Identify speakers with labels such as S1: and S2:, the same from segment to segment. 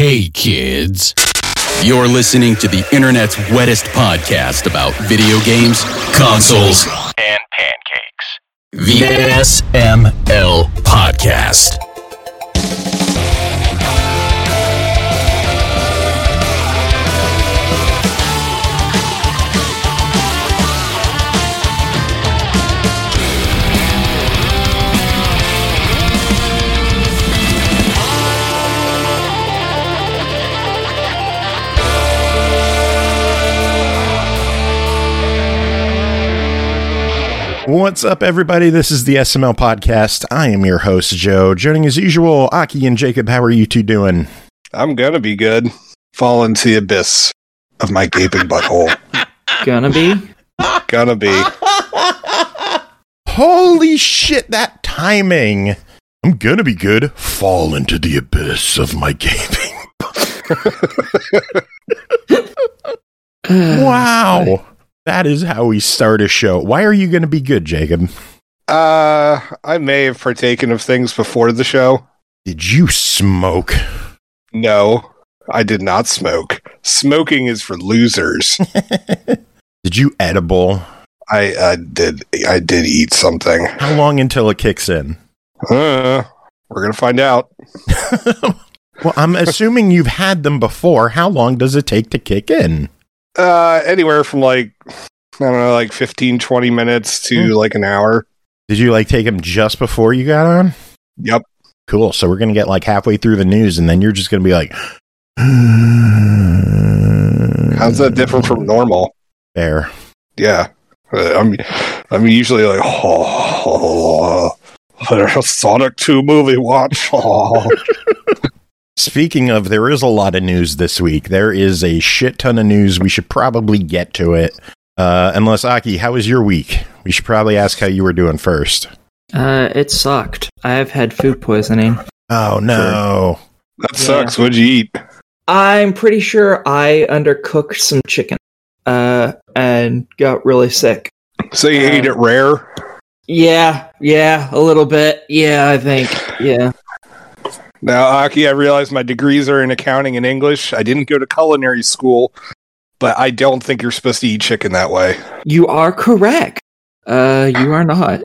S1: Hey kids, you're listening to the internet's wettest podcast about video games, consoles, and pancakes. The SML Podcast.
S2: What's up, everybody? This is the SML Podcast. I am your host, Joe. Joining as usual, Aki and Jacob. How are you two doing?
S3: I'm gonna be good. Fall into the abyss of my gaping butthole.
S4: Gonna be?
S3: Gonna be.
S2: Holy shit, that timing. I'm gonna be good. Fall into the abyss of my gaping. Wow. That is how we start a show. Why are you going to be good, Jacob?
S3: I may have partaken of things before the show.
S2: Did you smoke?
S3: No, I did not smoke. Smoking is for losers.
S2: Did you edible?
S3: I did eat something.
S2: How long until it kicks in?
S3: We're gonna find out.
S2: Well, I'm assuming you've had them before. How long does it take to kick in?
S3: Anywhere from like 15, 20 minutes to like an hour.
S2: Did you take them just before you got on?
S3: Yep.
S2: Cool. So we're going to get halfway through the news and then you're just going to be like,
S3: how's that different from normal?
S2: Fair.
S3: Yeah. I'm usually like, there's a Sonic 2 movie watch.
S2: Speaking of, there is a lot of news this week. There is a shit ton of news. We should probably get to it. Unless, Aki, how was your week? We should probably ask how you were doing first.
S4: It sucked. I've had food poisoning.
S2: Oh, no.
S3: That sucks. What'd you eat?
S4: I'm pretty sure I undercooked some chicken, and got really sick.
S3: So you ate it rare?
S4: Yeah, a little bit. Yeah, I think, yeah.
S3: Now, Aki, I realize my degrees are in accounting and English. I didn't go to culinary school, but I don't think you're supposed to eat chicken that way.
S4: You are correct. You are not.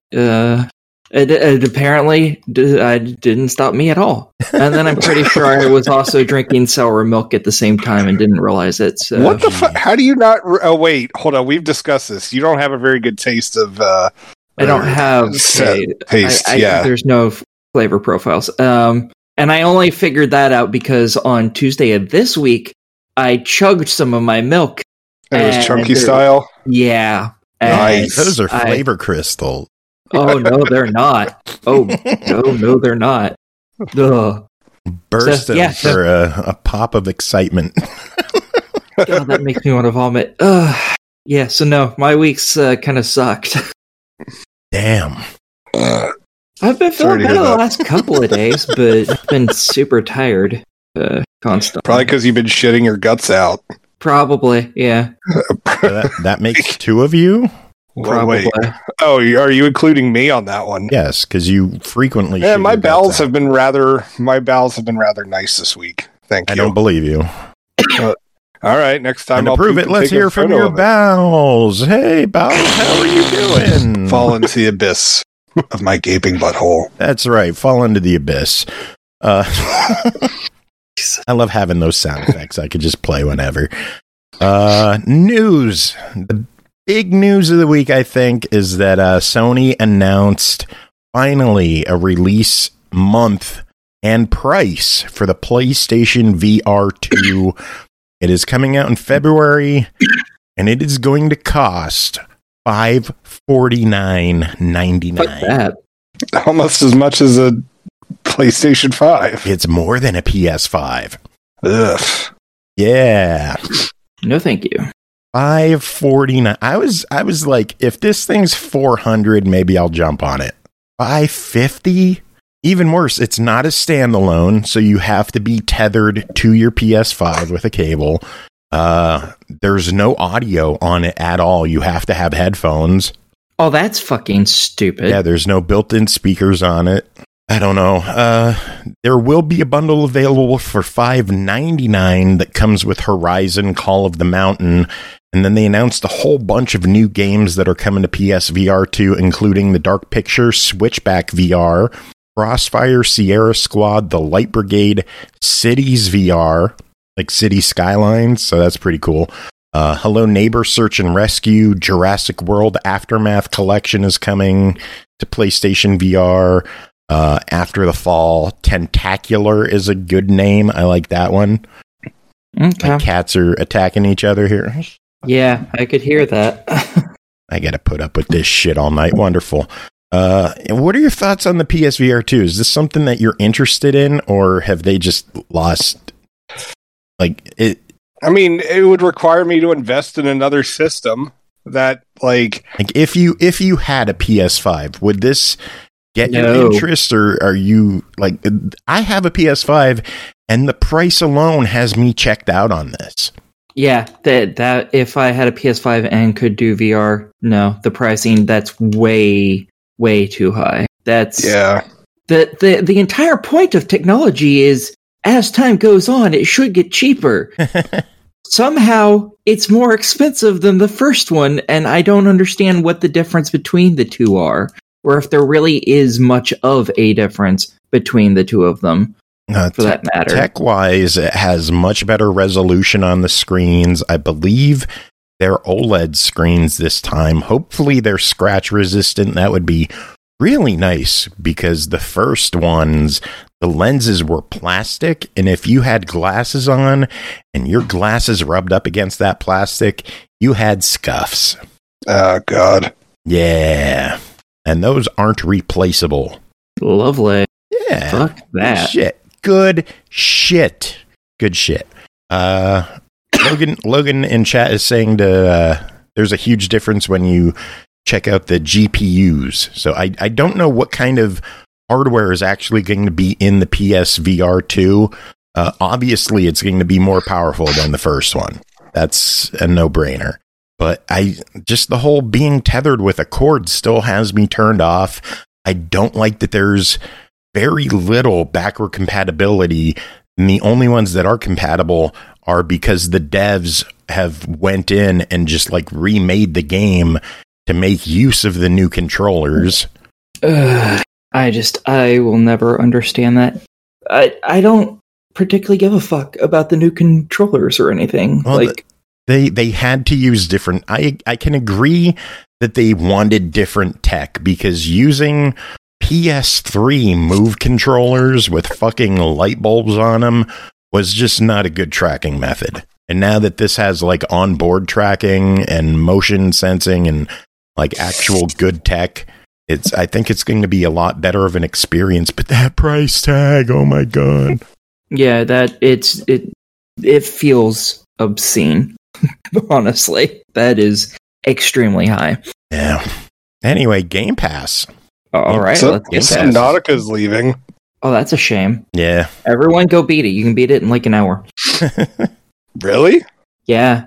S4: It apparently didn't stop me at all. And then I'm pretty sure I was also drinking sour milk at the same time and didn't realize it. So.
S3: What the fuck? How do you not... Oh, wait. Hold on. We've discussed this. You don't have a very good taste of...
S4: I don't have...
S3: taste, yeah.
S4: There's no flavor profiles. And I only figured that out because on Tuesday of this week, I chugged some of my milk.
S3: And it was chunky style?
S4: Yeah.
S3: Nice.
S2: Those are flavor crystals.
S4: Oh, no, they're not. Oh, no, they're not. Ugh.
S2: Burst for a pop of excitement.
S4: God, that makes me want to vomit. Yeah, so no, my week's kind of sucked.
S2: Damn.
S4: I've been feeling better the last couple of days, but I've been super tired constantly.
S3: Probably because you've been shitting your guts out.
S4: Probably, yeah.
S2: That makes two of you?
S4: Probably.
S3: Wait. Oh, are you including me on that one?
S2: Yes, because you frequently.
S3: Yeah, my bowels have been rather nice this week. Thank you.
S2: I don't believe you.
S3: All right, next time.
S2: And to prove it, let's hear from your bowels. Hey, bowels, how are you doing?
S3: Fall into the abyss of my gaping butthole.
S2: That's right. Fall into the abyss. I love having those sound effects. I could just play whenever. News. The big news of the week, I think, is that Sony announced finally a release month and price for the PlayStation VR 2. It is coming out in February, and it is going to cost $549.99.
S4: Fuck that.
S3: Almost as much as a PlayStation 5.
S2: It's more than a PS5.
S3: Ugh.
S2: Yeah.
S4: No, thank you.
S2: $549. I was like, if this thing's $400, maybe I'll jump on it. $550? Even worse, it's not a standalone, so you have to be tethered to your PS5 with a cable. There's no audio on it at all. You have to have headphones.
S4: Oh, that's fucking stupid.
S2: Yeah, there's no built-in speakers on it. I don't know. There will be a bundle available for $5.99 that comes with Horizon Call of the Mountain. And then they announced a whole bunch of new games that are coming to PSVR 2, including the Dark Picture, Switchback VR, Crossfire, Sierra Squad, The Light Brigade, Cities VR, like City Skylines. So that's pretty cool. Hello Neighbor Search and Rescue, Jurassic World Aftermath Collection is coming to PlayStation VR. After the Fall, Tentacular is a good name. I like that one.
S4: Okay.
S2: My cats are attacking each other here.
S4: Yeah, I could hear that.
S2: I gotta put up with this shit all night. Wonderful. What are your thoughts on the PSVR 2? Is this something that you're interested in, or have they just lost like it?
S3: I mean, it would require me to invest in another system that like
S2: if you had a PS5, would this get your interest, or are you like, I have a PS5 and the price alone has me checked out on this?
S4: Yeah, that if I had a PS5 and could do VR, no, the pricing, that's way too high. That's the entire point of technology is as time goes on, it should get cheaper. Somehow it's more expensive than the first one, and I don't understand what the difference between the two are, or if there really is much of a difference between the two of them. For that matter.
S2: Tech-wise, it has much better resolution on the screens. I believe they're OLED screens this time. Hopefully they're scratch-resistant. That would be really nice, because the first ones, the lenses were plastic, and if you had glasses on and your glasses rubbed up against that plastic, you had scuffs.
S3: Oh, God.
S2: Yeah. And those aren't replaceable.
S4: Lovely.
S2: Yeah.
S4: Fuck that.
S2: Shit. Good shit. Good shit. Logan in chat is saying there's a huge difference when you check out the GPUs. So I don't know what kind of hardware is actually going to be in the PSVR 2. Obviously, it's going to be more powerful than the first one. That's a no-brainer. But the whole being tethered with a cord still has me turned off. I don't like that there's very little backward compatibility, and the only ones that are compatible are because the devs have went in and just like remade the game to make use of the new controllers.
S4: I will never understand that. I don't particularly give a fuck about the new controllers or anything.
S2: Well, they had to use different. I can agree that they wanted different tech, because using PS3 Move controllers with fucking light bulbs on them was just not a good tracking method. And now that this has like onboard tracking and motion sensing and like actual good tech, I think it's going to be a lot better of an experience. But that price tag, oh my God.
S4: Yeah, it feels obscene. Honestly, that is extremely high.
S2: Yeah. Anyway, Game Pass.
S4: All right,
S3: so
S4: let's get
S3: Subnautica's leaving.
S4: Oh, that's a shame.
S2: Yeah.
S4: Everyone go beat it. You can beat it in like an hour.
S3: Really?
S4: Yeah.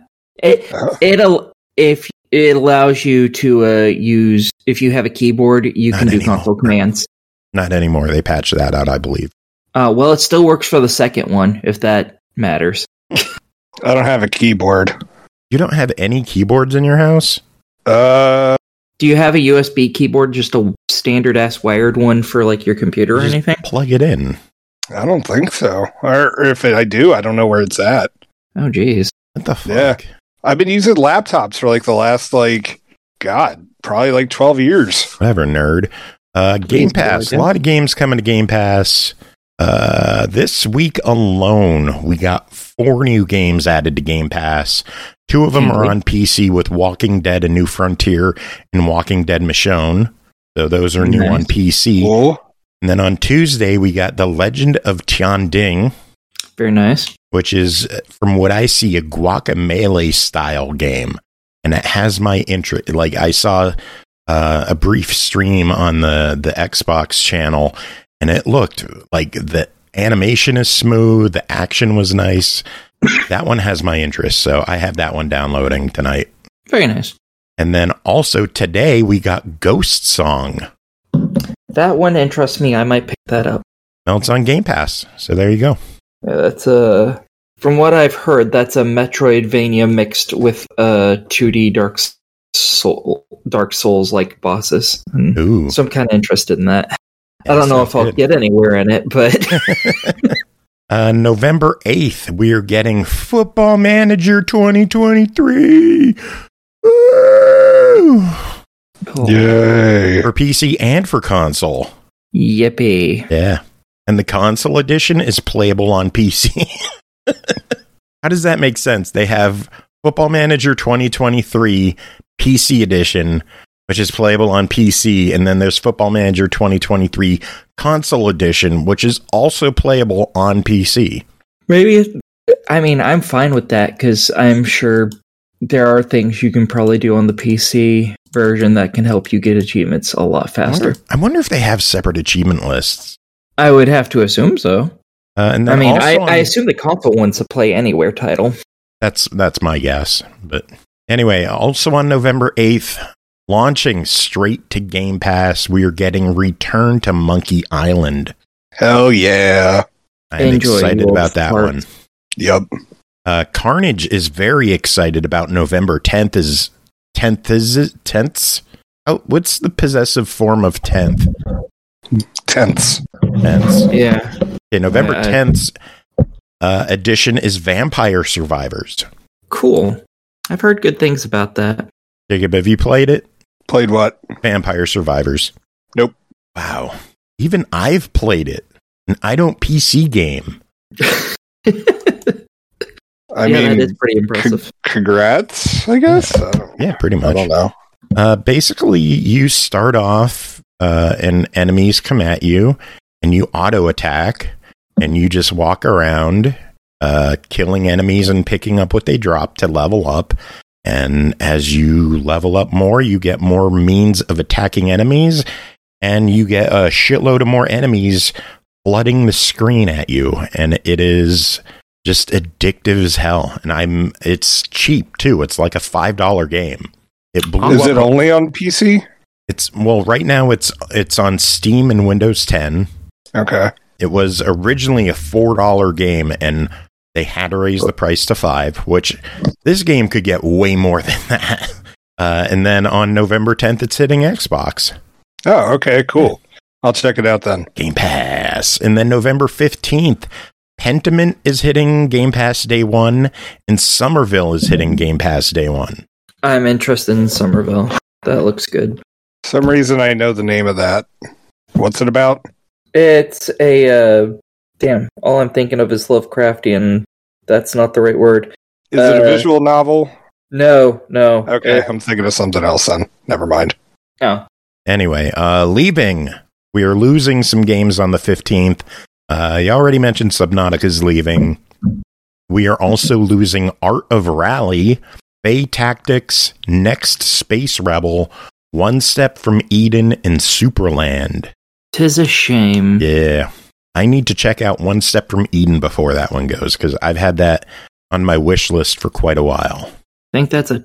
S4: If it allows you to use, if you have a keyboard, you can do console commands.
S2: Not anymore. They patched that out, I believe.
S4: Well, it still works for the second one, if that matters.
S3: I don't have a keyboard.
S2: You don't have any keyboards in your house?
S4: Do you have a USB keyboard, just a standard-ass wired one for like your computer or anything?
S2: Plug it in.
S3: I don't think so. Or if I do, I don't know where it's at.
S4: Oh, geez.
S2: What the fuck?
S3: Yeah. I've been using laptops for like the last, probably like 12 years.
S2: Whatever, nerd. Game Pass. A lot of games coming to Game Pass. This week alone, we got 4 new games added to Game Pass. 2 of them are on PC with Walking Dead: A New Frontier and Walking Dead Michonne. So those are new on PC.
S3: Cool.
S2: And then on Tuesday, we got The Legend of Tian Ding.
S4: Very nice.
S2: Which is, from what I see, a Guacamelee style game. And it has my interest. Like, I saw a brief stream on the Xbox channel, and it looked like the animation is smooth, the action was nice. That one has my interest, so I have that one downloading tonight.
S4: Very nice.
S2: And then also today we got Ghost Song.
S4: That one interests me. I might pick that up.
S2: Well, it's on Game Pass, so there you go.
S4: Yeah, that's from what I've heard, that's a Metroidvania mixed with 2D Dark Souls like bosses.
S2: Ooh.
S4: So I'm kind of interested in that.
S2: Yeah,
S4: I don't know if I'll get anywhere in it, but
S2: November 8th, we're getting Football Manager 2023. Woo!
S4: cool.
S3: Yay.
S2: For PC and for console.
S4: Yippee.
S2: Yeah. And the console edition is playable on PC. How does that make sense? They have Football Manager 2023 PC edition, which is playable on PC, and then there's Football Manager 2023 console edition, which is also playable on PC.
S4: Maybe, I mean, I'm fine with that because I'm sure there are things you can probably do on the PC version that can help you get achievements a lot faster.
S2: I wonder if they have separate achievement lists.
S4: I would have to assume so.
S2: And
S4: I
S2: then
S4: mean,
S2: also
S4: I assume the console one's a Play Anywhere title.
S2: That's my guess. But anyway, also on November 8th, launching straight to Game Pass, we are getting Return to Monkey Island.
S3: Hell yeah.
S2: I'm
S4: Enjoy,
S2: excited
S4: Wolf
S2: about that
S4: Heart.
S2: one.
S3: Yep.
S2: Carnage is very excited about November 10th. Is 10th? Oh, what's the possessive form of 10th?
S3: Tense.
S2: Tense.
S4: Yeah.
S2: Okay, November 10th edition is Vampire Survivors.
S4: Cool. I've heard good things about that.
S2: Jacob, have you played it?
S3: Played what?
S2: Vampire Survivors.
S3: Nope.
S2: Wow. Even I've played it, and I don't PC game.
S3: I
S4: yeah,
S3: mean,
S4: that is pretty impressive.
S3: Congrats, I guess.
S2: Yeah, pretty much.
S3: I don't know.
S2: Basically, you start off and enemies come at you, and you auto attack, and you just walk around killing enemies and picking up what they drop to level up. And as you level up more, you get more means of attacking enemies, and you get a shitload of more enemies flooding the screen at you. And it is just addictive as hell. And it's cheap too. It's like a $5 game. It blew
S3: Is
S2: up.
S3: it only on PC?
S2: Right now it's on Steam and Windows 10.
S3: Okay.
S2: It was originally a $4 game, and they had to raise the price to $5, which this game could get way more than that. And then on November 10th, it's hitting Xbox.
S3: Oh, okay, cool. I'll check it out then.
S2: Game Pass. And then November 15th, Pentiment is hitting Game Pass Day 1, and Somerville is hitting Game Pass Day 1.
S4: I'm interested in Somerville. That looks good.
S3: For some reason I know the name of that. What's it about?
S4: It's a damn. All I'm thinking of is Lovecraftian. That's not the right word.
S3: Is it a visual novel?
S4: No.
S3: Okay, I'm thinking of something else then. Never mind.
S4: Oh.
S2: Anyway, leaving. We are losing some games on the 15th. You already mentioned Subnautica's leaving. We are also losing Art of Rally, Fae Tactics, Next Space Rebel, One Step from Eden, and Superland.
S4: 'Tis a shame.
S2: Yeah. I need to check out One Step from Eden before that one goes, because I've had that on my wish list for quite a while.
S4: I think that's a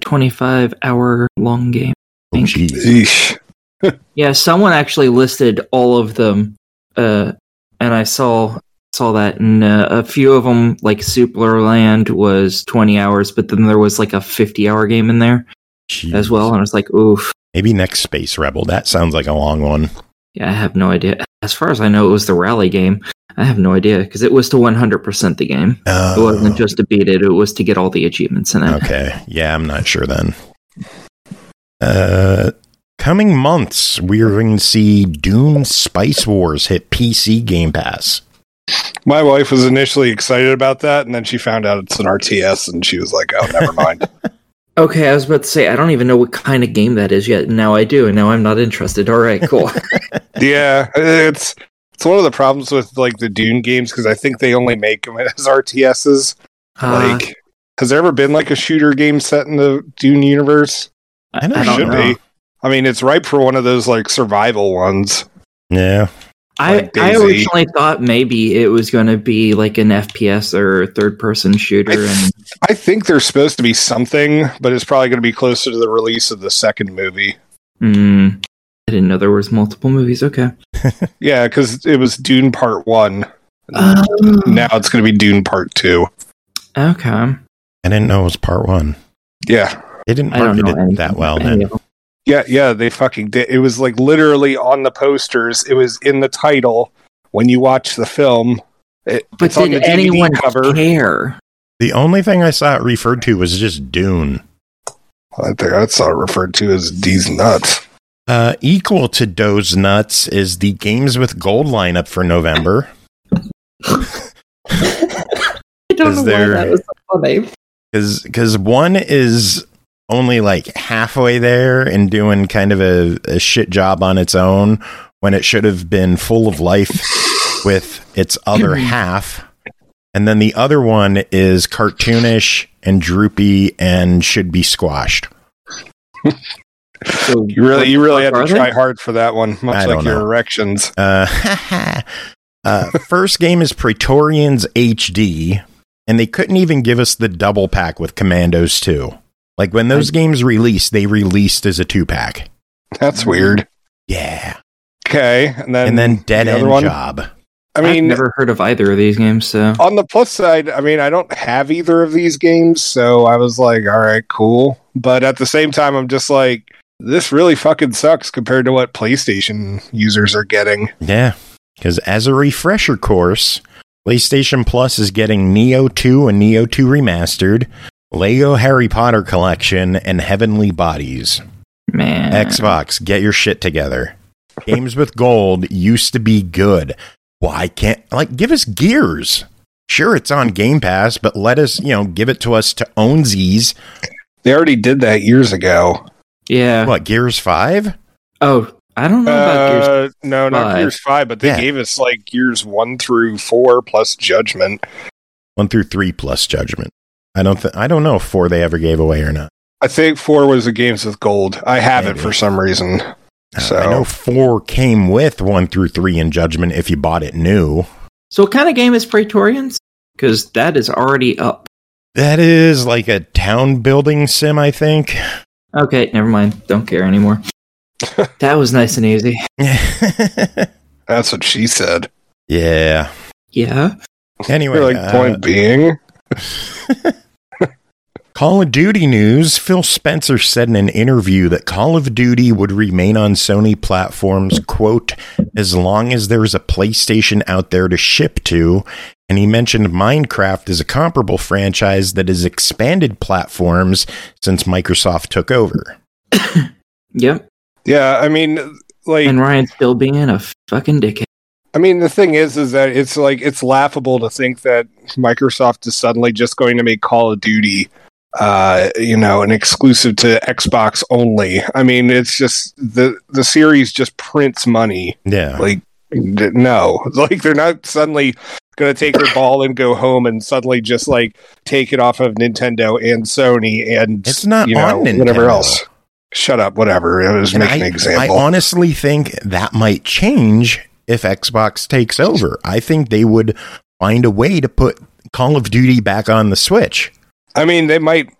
S4: 25-hour long game.
S2: Oh, geez.
S3: Eesh.
S4: Yeah, someone actually listed all of them, and I saw that, and a few of them, like Superland, was 20 hours, but then there was like a 50-hour game in there as well, and I was like, oof.
S2: Maybe Next Space Rebel. That sounds like a long one.
S4: Yeah, I have no idea. As far as I know, it was the rally game. I have no idea, because it was to 100% the game. It wasn't just to beat it, it was to get all the achievements in it.
S2: Okay. Yeah, I'm not sure then. Coming months, we are going to see Dune Spice Wars hit PC Game Pass.
S3: My wife was initially excited about that, and then she found out it's an RTS, and she was like, oh, never mind.
S4: Okay, I was about to say, I don't even know what kind of game that is yet. Now I do, and now I'm not interested. All right, cool.
S3: Yeah, it's one of the problems with like the Dune games, because I think they only make them as RTSs. Like, has there ever been like a shooter game set in the Dune universe?
S4: I
S3: There
S4: don't
S3: should
S4: know.
S3: be. I mean, it's ripe for one of those like survival ones.
S2: Yeah.
S4: I
S3: like DayZ.
S4: originally thought maybe it was going to be like an FPS or third-person shooter.
S3: I think there's supposed to be something, but it's probably going to be closer to the release of the second movie.
S4: I didn't know there was multiple movies. Okay.
S3: Yeah, because it was Dune Part 1.
S4: Oh.
S3: Now it's going to be Dune Part 2.
S4: Okay.
S2: I didn't know it was part 1.
S3: Yeah.
S2: They didn't
S4: I don't
S2: market
S4: know
S2: it
S4: anything
S2: that well
S4: about any
S2: then.
S4: of them.
S3: Yeah, they fucking did. It was like literally on the posters. It was in the title when you watch the film.
S4: But
S3: it's on
S4: did
S3: the DVD
S4: anyone
S3: cover.
S4: care?
S2: The only thing I saw it referred to was just Dune.
S3: I think I saw it referred to as D's Nuts.
S2: Equal to Doe's Nuts is the Games with Gold lineup for November.
S4: I don't know why that was so funny.
S2: Because one is only like halfway there and doing kind of a shit job on its own when it should have been full of life with its other half. And then the other one is cartoonish and droopy and should be squashed.
S4: So
S3: You really had to
S4: are they?
S3: try hard for that one,
S2: I
S3: much
S2: don't
S3: like your
S2: know.
S3: erections.
S2: First game is Praetorians HD, and they couldn't even give us the double pack with Commandos 2. Like when those games released, they released as a 2-pack.
S3: That's weird.
S2: Yeah.
S3: Okay, and then
S2: Dead
S3: the other
S2: End
S3: one?
S2: Job.
S3: I mean,
S4: I've never heard of either of these games, so
S3: on the plus side, I mean, I don't have either of these games, so I was like, all right, cool. But at the same time, I'm just like, this really fucking sucks compared to what PlayStation users are getting.
S2: Yeah. Because as a refresher course, PlayStation Plus is getting Neo 2 and Neo 2 Remastered, Lego Harry Potter Collection, and Heavenly Bodies.
S4: man.
S2: Xbox, get your shit together. Games with Gold used to be good. Why can't, give us Gears? Sure, it's on Game Pass, but let us, give it to us to own Z's.
S3: They already did that years ago.
S4: Yeah.
S2: What, Gears 5?
S4: Oh, I don't know about Gears.
S3: No, not
S4: 5.
S3: Gears 5, but they
S2: Yeah.
S3: gave us like Gears 1 through 4 plus Judgment.
S2: 1 through 3 plus Judgment. I don't know if 4 they ever gave away or not.
S3: I think 4 was the Games with Gold. I have
S2: Maybe.
S3: it for some reason. So
S2: I know 4 came with 1 through 3 in Judgment if you bought it new.
S4: So what kind of game is Praetorians? Because that is already up.
S2: That is like a town building sim, I think.
S4: Okay, never mind. Don't care anymore. That was nice and easy.
S3: that's what she said.
S2: Yeah.
S4: Yeah.
S2: Anyway,
S3: You're like, point being,
S2: Call of Duty news. Phil Spencer said in an interview that Call of Duty would remain on Sony platforms, quote, as long as there's a PlayStation out there to ship to. And he mentioned Minecraft as a comparable franchise that has expanded platforms since Microsoft took over.
S4: Yep.
S3: yeah. I mean, like,
S4: And Ryan still being a fucking dickhead.
S3: I mean, the thing is that it's laughable to think that Microsoft is suddenly just going to make Call of Duty, an exclusive to Xbox only. I mean, it's just the series just prints money.
S2: Yeah.
S3: Like, no, like they're not suddenly going to take their ball and go home and suddenly just like take it off of Nintendo and Sony and
S2: It's not on Nintendo.
S3: whatever else. Shut up, whatever. I was
S2: And
S3: making an example.
S2: I honestly think that might change if Xbox takes over. I think they would find a way to put Call of Duty back on the Switch.
S3: I mean, they might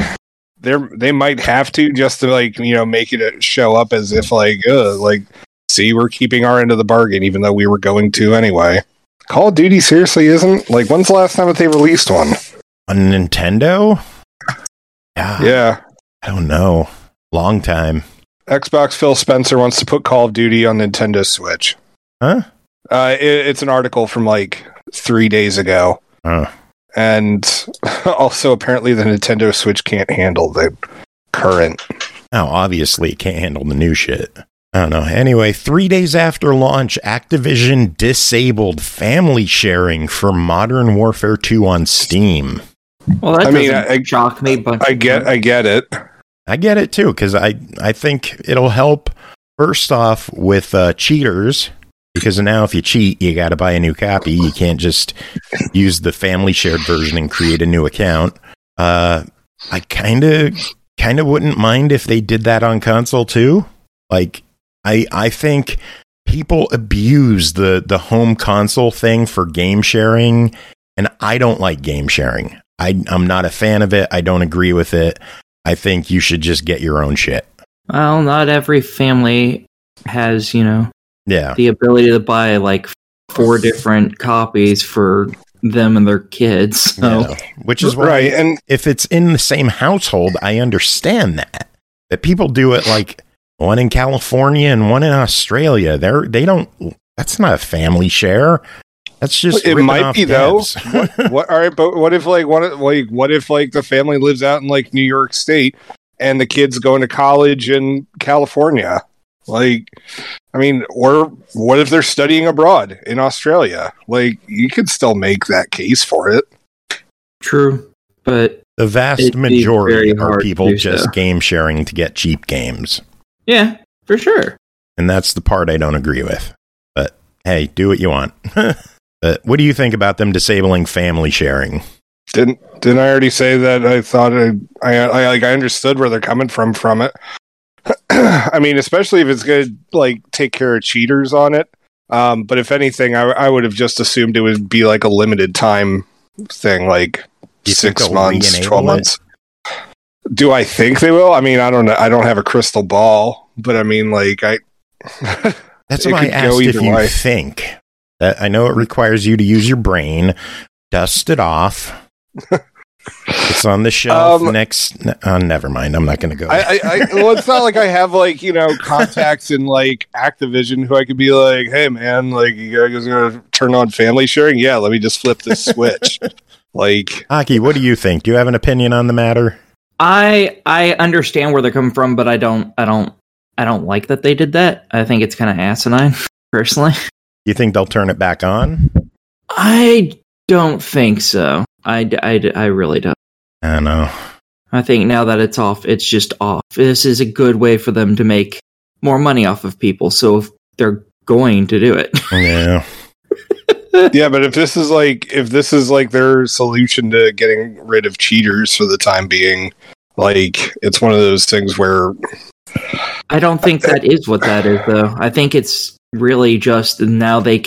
S3: have to just to make it show up as if see, we're keeping our end of the bargain even though we were going to anyway. Call of Duty seriously isn't when's the last time that they released one?
S2: On Nintendo?
S3: Yeah.
S2: I don't know. Long time.
S3: Xbox Phil Spencer wants to put Call of Duty on Nintendo Switch.
S2: Huh?
S3: It's an article from 3 days ago.
S2: Oh.
S3: And also apparently the Nintendo Switch can't handle the current.
S2: Oh, obviously it can't handle the new shit. I don't know. Anyway, 3 days after launch, Activision disabled family sharing for Modern Warfare 2 on Steam.
S4: Well, that
S3: I mean,
S4: doesn't shock me, but
S3: I get it.
S2: I get it too, because I think it'll help first off with cheaters, because now if you cheat, you got to buy a new copy. You can't just use the family shared version and create a new account. I kind of wouldn't mind if they did that on console too. I think people abuse the home console thing for game sharing, and I don't like game sharing. I'm not a fan of it. I don't agree with it. I think you should just get your own shit.
S4: well, not every family has,
S2: Yeah.
S4: the ability to buy like 4 different copies for them and their kids. So.
S2: Yeah. Which is why,
S3: Right, and
S2: if it's in the same household, I understand that. That people do it like one in California and one in Australia. They don't. That's not a family share. That's just
S3: it
S2: ripping
S3: might
S2: off
S3: be though.
S2: devs.
S3: What? All right, but what if what if the family lives out in like New York State and the kids going to college in California? Like, I mean, or what if they're studying abroad in Australia? Like, you could still make that case for it.
S4: True, but
S2: The vast
S4: It'd be
S2: majority
S4: very
S2: are
S4: hard to
S2: people
S4: do
S2: just
S4: so.
S2: game sharing to get cheap games.
S4: yeah, for sure.
S2: And that's the part I don't agree with. But hey, do what you want. But what do you think about them disabling family sharing?
S3: Didn't I already say that? I thought I understood where they're coming from it. I mean, especially if it's going to like take care of cheaters on it. But if anything, I would have just assumed it would be like a limited time thing, like
S2: You think
S3: 6
S2: they'll
S3: months,
S2: re-enable
S3: 12 months. Do I think they will? I mean, I don't know. I don't have a crystal ball, but I mean, like
S2: That's
S3: it
S2: why I
S3: could go
S2: asked if
S3: either
S2: you
S3: way.
S2: think. I know it requires you to use your brain, dust it off. It's on the shelf next. Never mind. I'm not going to go.
S3: Well, it's not like I have like contacts in like Activision who I could be like, hey man, like you guys gonna turn on family sharing? Yeah, let me just flip this switch. Like,
S2: Aki, what do you think? Do you have an opinion on the matter?
S4: I understand where they're coming from, but I don't like that they did that. I think it's kind of asinine, personally.
S2: You think they'll turn it back on?
S4: I don't think so. I really don't.
S2: I don't know.
S4: I think now that it's off, it's just off. This is a good way for them to make more money off of people. So if they're going to do it,
S2: Yeah.
S3: yeah, but if this is like their solution to getting rid of cheaters for the time being, like it's one of those things where
S4: I don't think that is what that is, though. I think it's really just now they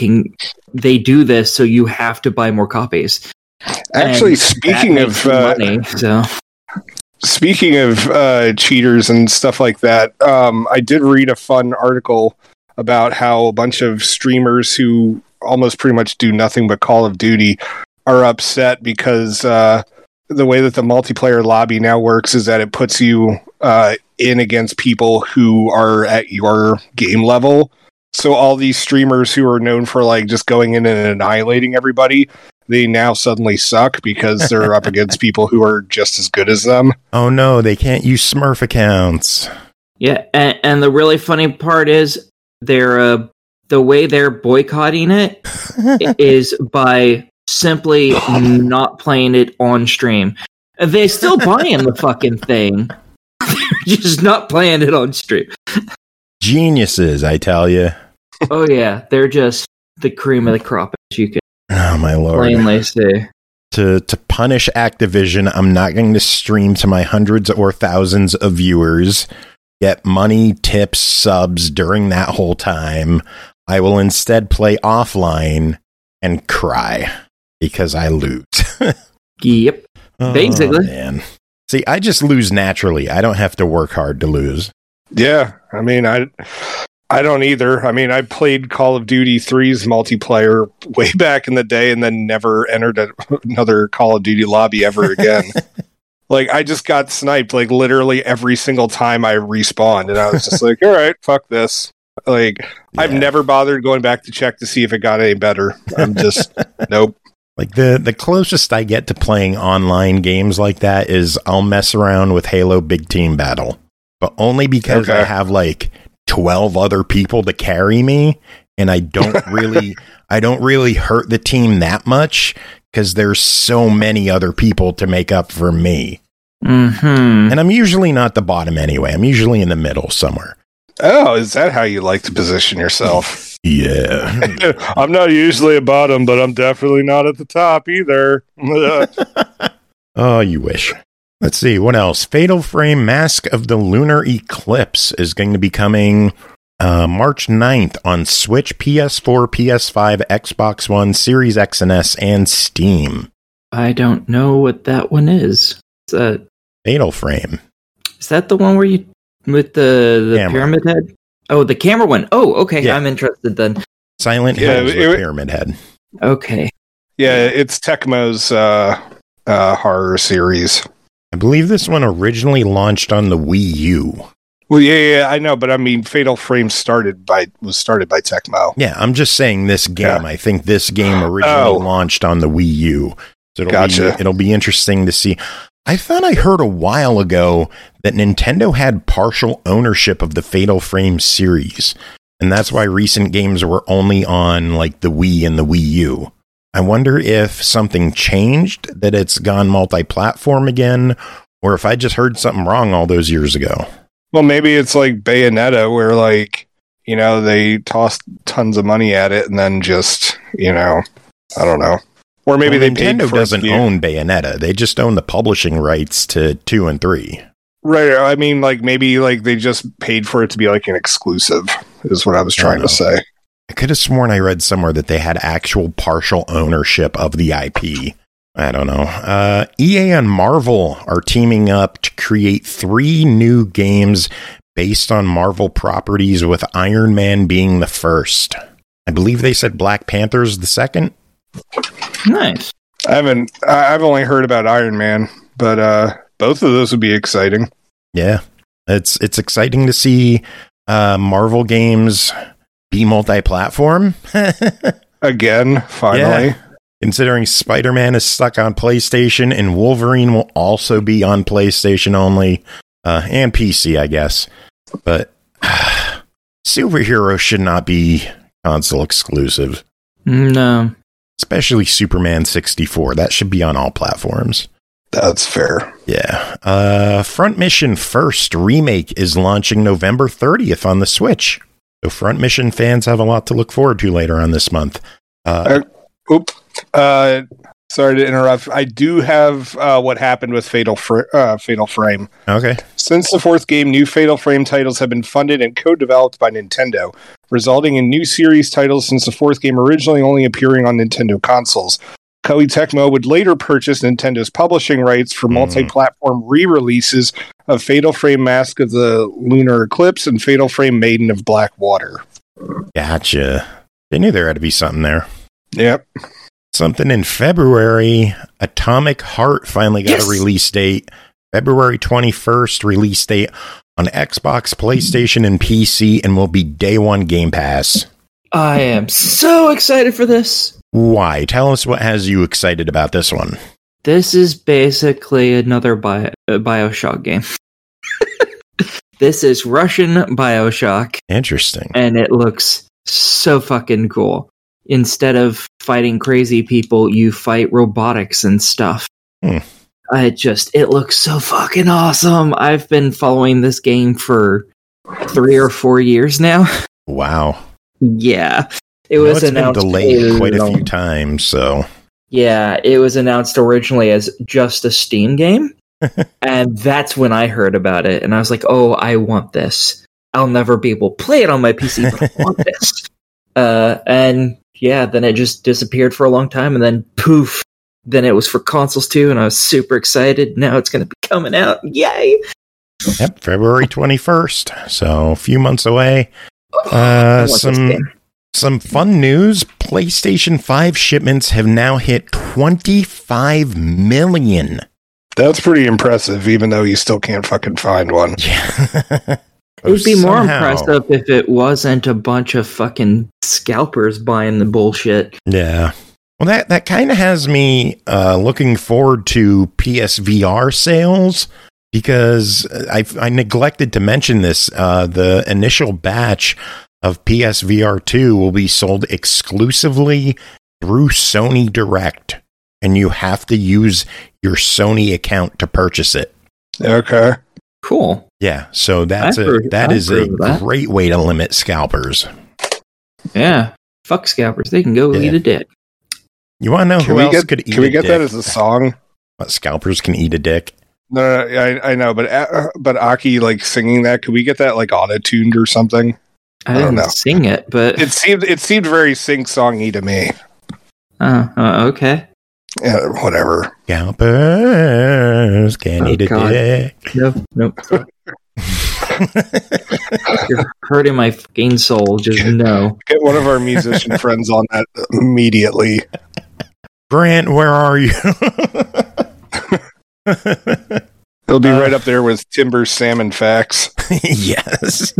S4: do this, so you have to buy more copies.
S3: actually
S4: And
S3: speaking
S4: that
S3: of
S4: makes you money, so
S3: speaking of cheaters and stuff like that, I did read a fun article about how a bunch of streamers who almost pretty much do nothing but Call of Duty are upset because the way that the multiplayer lobby now works is that it puts you in against people who are at your game level. So all these streamers who are known for like just going in and annihilating everybody, they now suddenly suck because they're up against people who are just as good as them.
S2: Oh no, they can't use Smurf accounts.
S4: yeah. And the really funny part is they're the way they're boycotting it is by simply not playing it on stream. They still buying the fucking thing, just not playing it on stream.
S2: Geniuses, I tell you.
S4: Oh yeah, they're just the cream of the crop, as you can
S2: Oh my lord.
S4: plainly say.
S2: To punish Activision, I'm not going to stream to my hundreds or thousands of viewers, get money, tips, subs during that whole time. I will instead play offline and cry because I lose.
S4: Yep. Basically.
S2: Man. See, I just lose naturally. I don't have to work hard to lose.
S3: Yeah, I mean, I don't either. I mean, I played Call of Duty 3's multiplayer way back in the day and then never entered another Call of Duty lobby ever again. Like, I just got sniped, like, literally every single time I respawned, and I was just like, all right, fuck this. Like,
S2: Yeah.
S3: I've never bothered going back to check to see if it got any better. I'm just, nope.
S2: Like the closest I get to playing online games like that is I'll mess around with Halo Big Team Battle, but only because I
S3: Okay.
S2: have like 12 other people to carry me, and I don't really hurt the team that much because there's so many other people to make up for me.
S4: Mm-hmm.
S2: And I'm usually not the bottom anyway. I'm usually in the middle somewhere.
S3: Oh, is that how you like to position yourself?
S2: Yeah.
S3: I'm not usually a bottom, but I'm definitely not at the top either.
S2: Oh, you wish. Let's see, what else? Fatal Frame Mask of the Lunar Eclipse is going to be coming March 9th on Switch, PS4, PS5, Xbox One, Series X and S, and Steam.
S4: I don't know what that one is.
S2: Fatal Frame.
S4: Is that the one where you with the
S2: Camera.
S4: pyramid head? Oh, the camera one. Oh, okay.
S2: Yeah.
S4: I'm interested then.
S2: Silent Hills with Pyramid Head.
S4: Okay.
S3: Yeah, it's Tecmo's horror series.
S2: I believe this one originally launched on the Wii U.
S3: Well, yeah, I know, but I mean, Fatal Frame was started by Tecmo.
S2: Yeah, I'm just saying this game.
S3: Yeah.
S2: I think this game originally launched on the Wii U. So it'll be interesting to see. I thought I heard a while ago that Nintendo had partial ownership of the Fatal Frame series, and that's why recent games were only on like the Wii and the Wii U. I wonder if something changed, that it's gone multi-platform again, or if I just heard something wrong all those years ago.
S3: Well, maybe it's like Bayonetta, where like, you know, they tossed tons of money at it and then just, you know, I don't know. Or maybe
S2: Nintendo doesn't own Bayonetta. They just own the publishing rights to 2 and 3.
S3: Right. I mean, like maybe like they just paid for it to be like an exclusive is what I was trying to say.
S2: I could have sworn I read somewhere that they had actual partial ownership of the IP. I don't know. EA and Marvel are teaming up to create 3 new games based on Marvel properties, with Iron Man being the first. I believe they said Black Panther's the second.
S4: Nice.
S3: I've only heard about Iron Man, but both of those would be exciting.
S2: Yeah. It's exciting to see Marvel games be multi-platform.
S3: Again, finally.
S2: Yeah. Considering Spider-Man is stuck on PlayStation and Wolverine will also be on PlayStation only, and PC, I guess. But superheroes should not be console exclusive.
S4: No.
S2: Especially Superman 64. That should be on all platforms.
S3: That's fair.
S2: Yeah. Front Mission First Remake is launching November 30th on the Switch. So Front Mission fans have a lot to look forward to later on this month.
S3: Sorry to interrupt. I do have what happened with Fatal Frame.
S2: Okay.
S3: Since the 4th game, new Fatal Frame titles have been funded and co-developed by Nintendo, resulting in new series titles since the 4th game originally only appearing on Nintendo consoles. Koei Tecmo would later purchase Nintendo's publishing rights for multi-platform re-releases of Fatal Frame Mask of the Lunar Eclipse and Fatal Frame Maiden of Black Water.
S2: Gotcha. They knew there had to be something there.
S3: Yep.
S2: Something in February. Atomic Heart finally got a release date. February 21st release date on Xbox, PlayStation, and PC, and will be day one Game Pass.
S4: I am so excited for this.
S2: Why? Tell us what has you excited about this one.
S4: This is basically another BioShock game. This is Russian BioShock.
S2: Interesting.
S4: And it looks so fucking cool. Instead of fighting crazy people, you fight robotics and stuff. It looks so fucking awesome. I've been following this game for 3 or 4 years now.
S2: Wow.
S4: Yeah. It was announced,
S2: been delayed quite a few times, so.
S4: Yeah, it was announced originally as just a Steam game. And that's when I heard about it. And I was like, oh, I want this. I'll never be able to play it on my PC, but I want this. And yeah, then it just disappeared for a long time, and then poof, then it was for consoles too, and I was super excited. Now it's going to be coming out. Yay!
S2: Yep, February 21st, so a few months away. Some fun news. PlayStation 5 shipments have now hit 25 million.
S3: That's pretty impressive, even though you still can't fucking find one.
S2: Yeah.
S4: It would be more impressive if it wasn't a bunch of fucking scalpers buying the bullshit.
S2: Yeah. Well, that kind of has me looking forward to PSVR sales, because I neglected to mention this. The initial batch of PSVR 2 will be sold exclusively through Sony Direct, and you have to use your Sony account to purchase it.
S3: Okay.
S2: Cool. Yeah, so that is a great way to limit scalpers.
S4: Yeah, fuck scalpers. They can go eat a dick.
S2: You want to know who else could eat a dick?
S3: Can we get that as a song?
S2: What, scalpers can eat a dick?
S3: No, I know, but Aki like singing that. Could we get that like auto-tuned or something?
S4: I don't know. Sing it, but
S3: it seemed very sing-songy to me.
S4: Okay.
S3: Yeah, whatever.
S2: Scalpers can eat a dick.
S4: Nope. You're hurting my fucking soul. Just no.
S3: Get one of our musician friends on that immediately.
S2: Grant, where are you?
S3: It'll be right up there with Timber's salmon facts.
S2: Yes.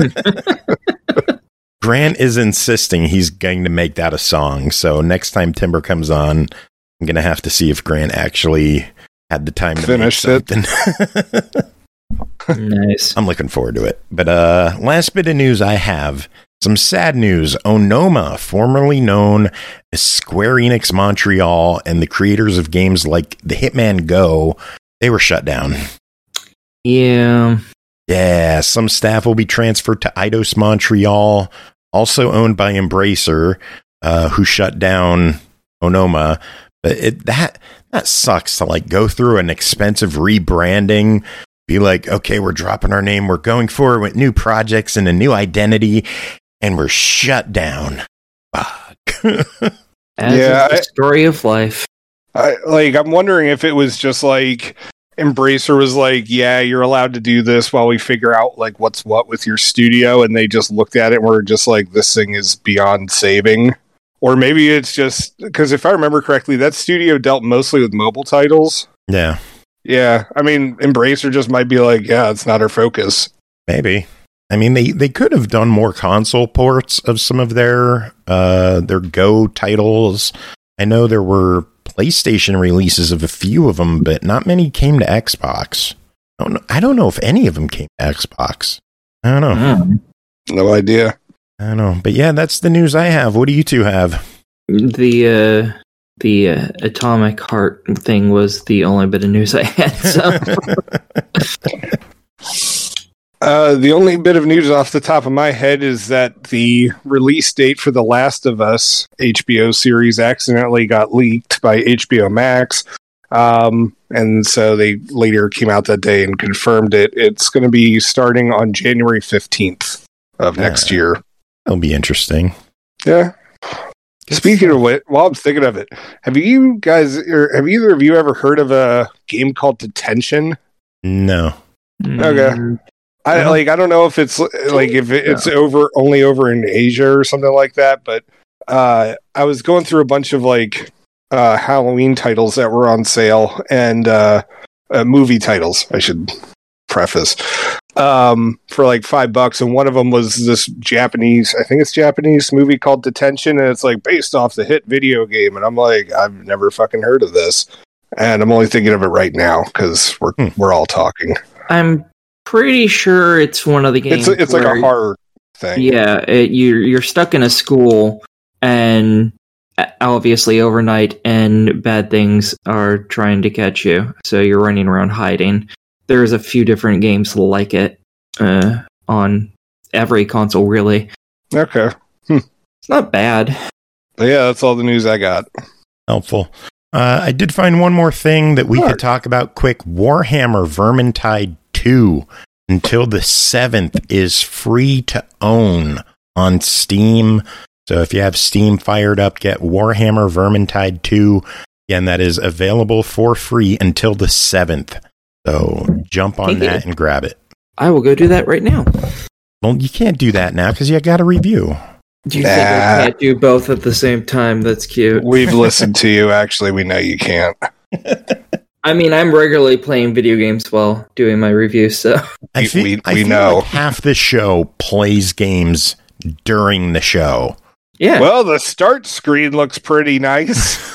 S2: Grant is insisting he's going to make that a song. So next time Timber comes on, I'm going to have to see if Grant actually had the time to
S3: finish
S2: something.
S4: Nice.
S2: I'm looking forward to it. But last bit of news I have. Some sad news. Onoma, formerly known as Square Enix Montreal and the creators of games like The Hitman Go, they were shut down.
S4: Yeah.
S2: Yeah, some staff will be transferred to Eidos Montreal, also owned by Embracer, who shut down Onoma. But that sucks to like go through an expensive rebranding, be like, okay, we're dropping our name, we're going forward with new projects and a new identity, and we're shut down. Fuck.
S4: As is the story of life.
S3: I'm wondering if it was just like Embracer was like, yeah, you're allowed to do this while we figure out like what's what with your studio, and they just looked at it and were just like, this thing is beyond saving. Or maybe it's just because if I remember correctly, that studio dealt mostly with mobile titles.
S2: Yeah.
S3: Yeah. I mean, Embracer just might be like, yeah, it's not our focus.
S2: Maybe. I mean, they could have done more console ports of some of their Go titles. I know there were PlayStation releases of a few of them, but not many came to Xbox. I don't know if any of them came to Xbox. I don't know.
S3: No idea.
S2: I don't know. But yeah, that's the news I have. What do you two have?
S4: The Atomic Heart thing was the only bit of news I had. So.
S3: The only bit of news off the top of my head is that the release date for The Last of Us HBO series accidentally got leaked by HBO Max. And so they later came out that day and confirmed it. It's going to be starting on January 15th of next year.
S2: That'll be interesting.
S3: Yeah. Speaking of which, while I'm thinking of it, have either of you ever heard of a game called Detention?
S2: No.
S3: Okay. I don't know if it's like it's only over in Asia or something like that, but I was going through a bunch of like Halloween titles that were on sale and movie titles, I should preface, for like $5, and one of them was this Japanese movie called Detention, and it's like based off the hit video game, and I'm like, I've never fucking heard of this, and I'm only thinking of it right now because we're all talking.
S4: I'm pretty sure it's one of the games.
S3: It's like a horror thing.
S4: Yeah, you're stuck in a school, and obviously overnight, and bad things are trying to catch you. So you're running around hiding. There's a few different games like it on every console, really.
S3: Okay.
S4: It's not bad.
S3: But yeah, that's all the news I got.
S2: Helpful. I did find one more thing that we could talk about quick. Warhammer Vermintide 2 until the 7th is free to own on Steam. So if you have Steam fired up, get Warhammer Vermintide 2. Again, that is available for free until the 7th. So jump on that and grab it.
S4: I will go do that right now.
S2: Well, you can't do that now because you got a review.
S4: Do you think I can't do both at the same time? That's cute.
S3: We've listened to you. Actually, we know you can't.
S4: I mean, I'm regularly playing video games while doing my review, so...
S2: I feel know. Like half the show plays games during the show.
S4: Yeah.
S3: Well, the start screen looks pretty nice.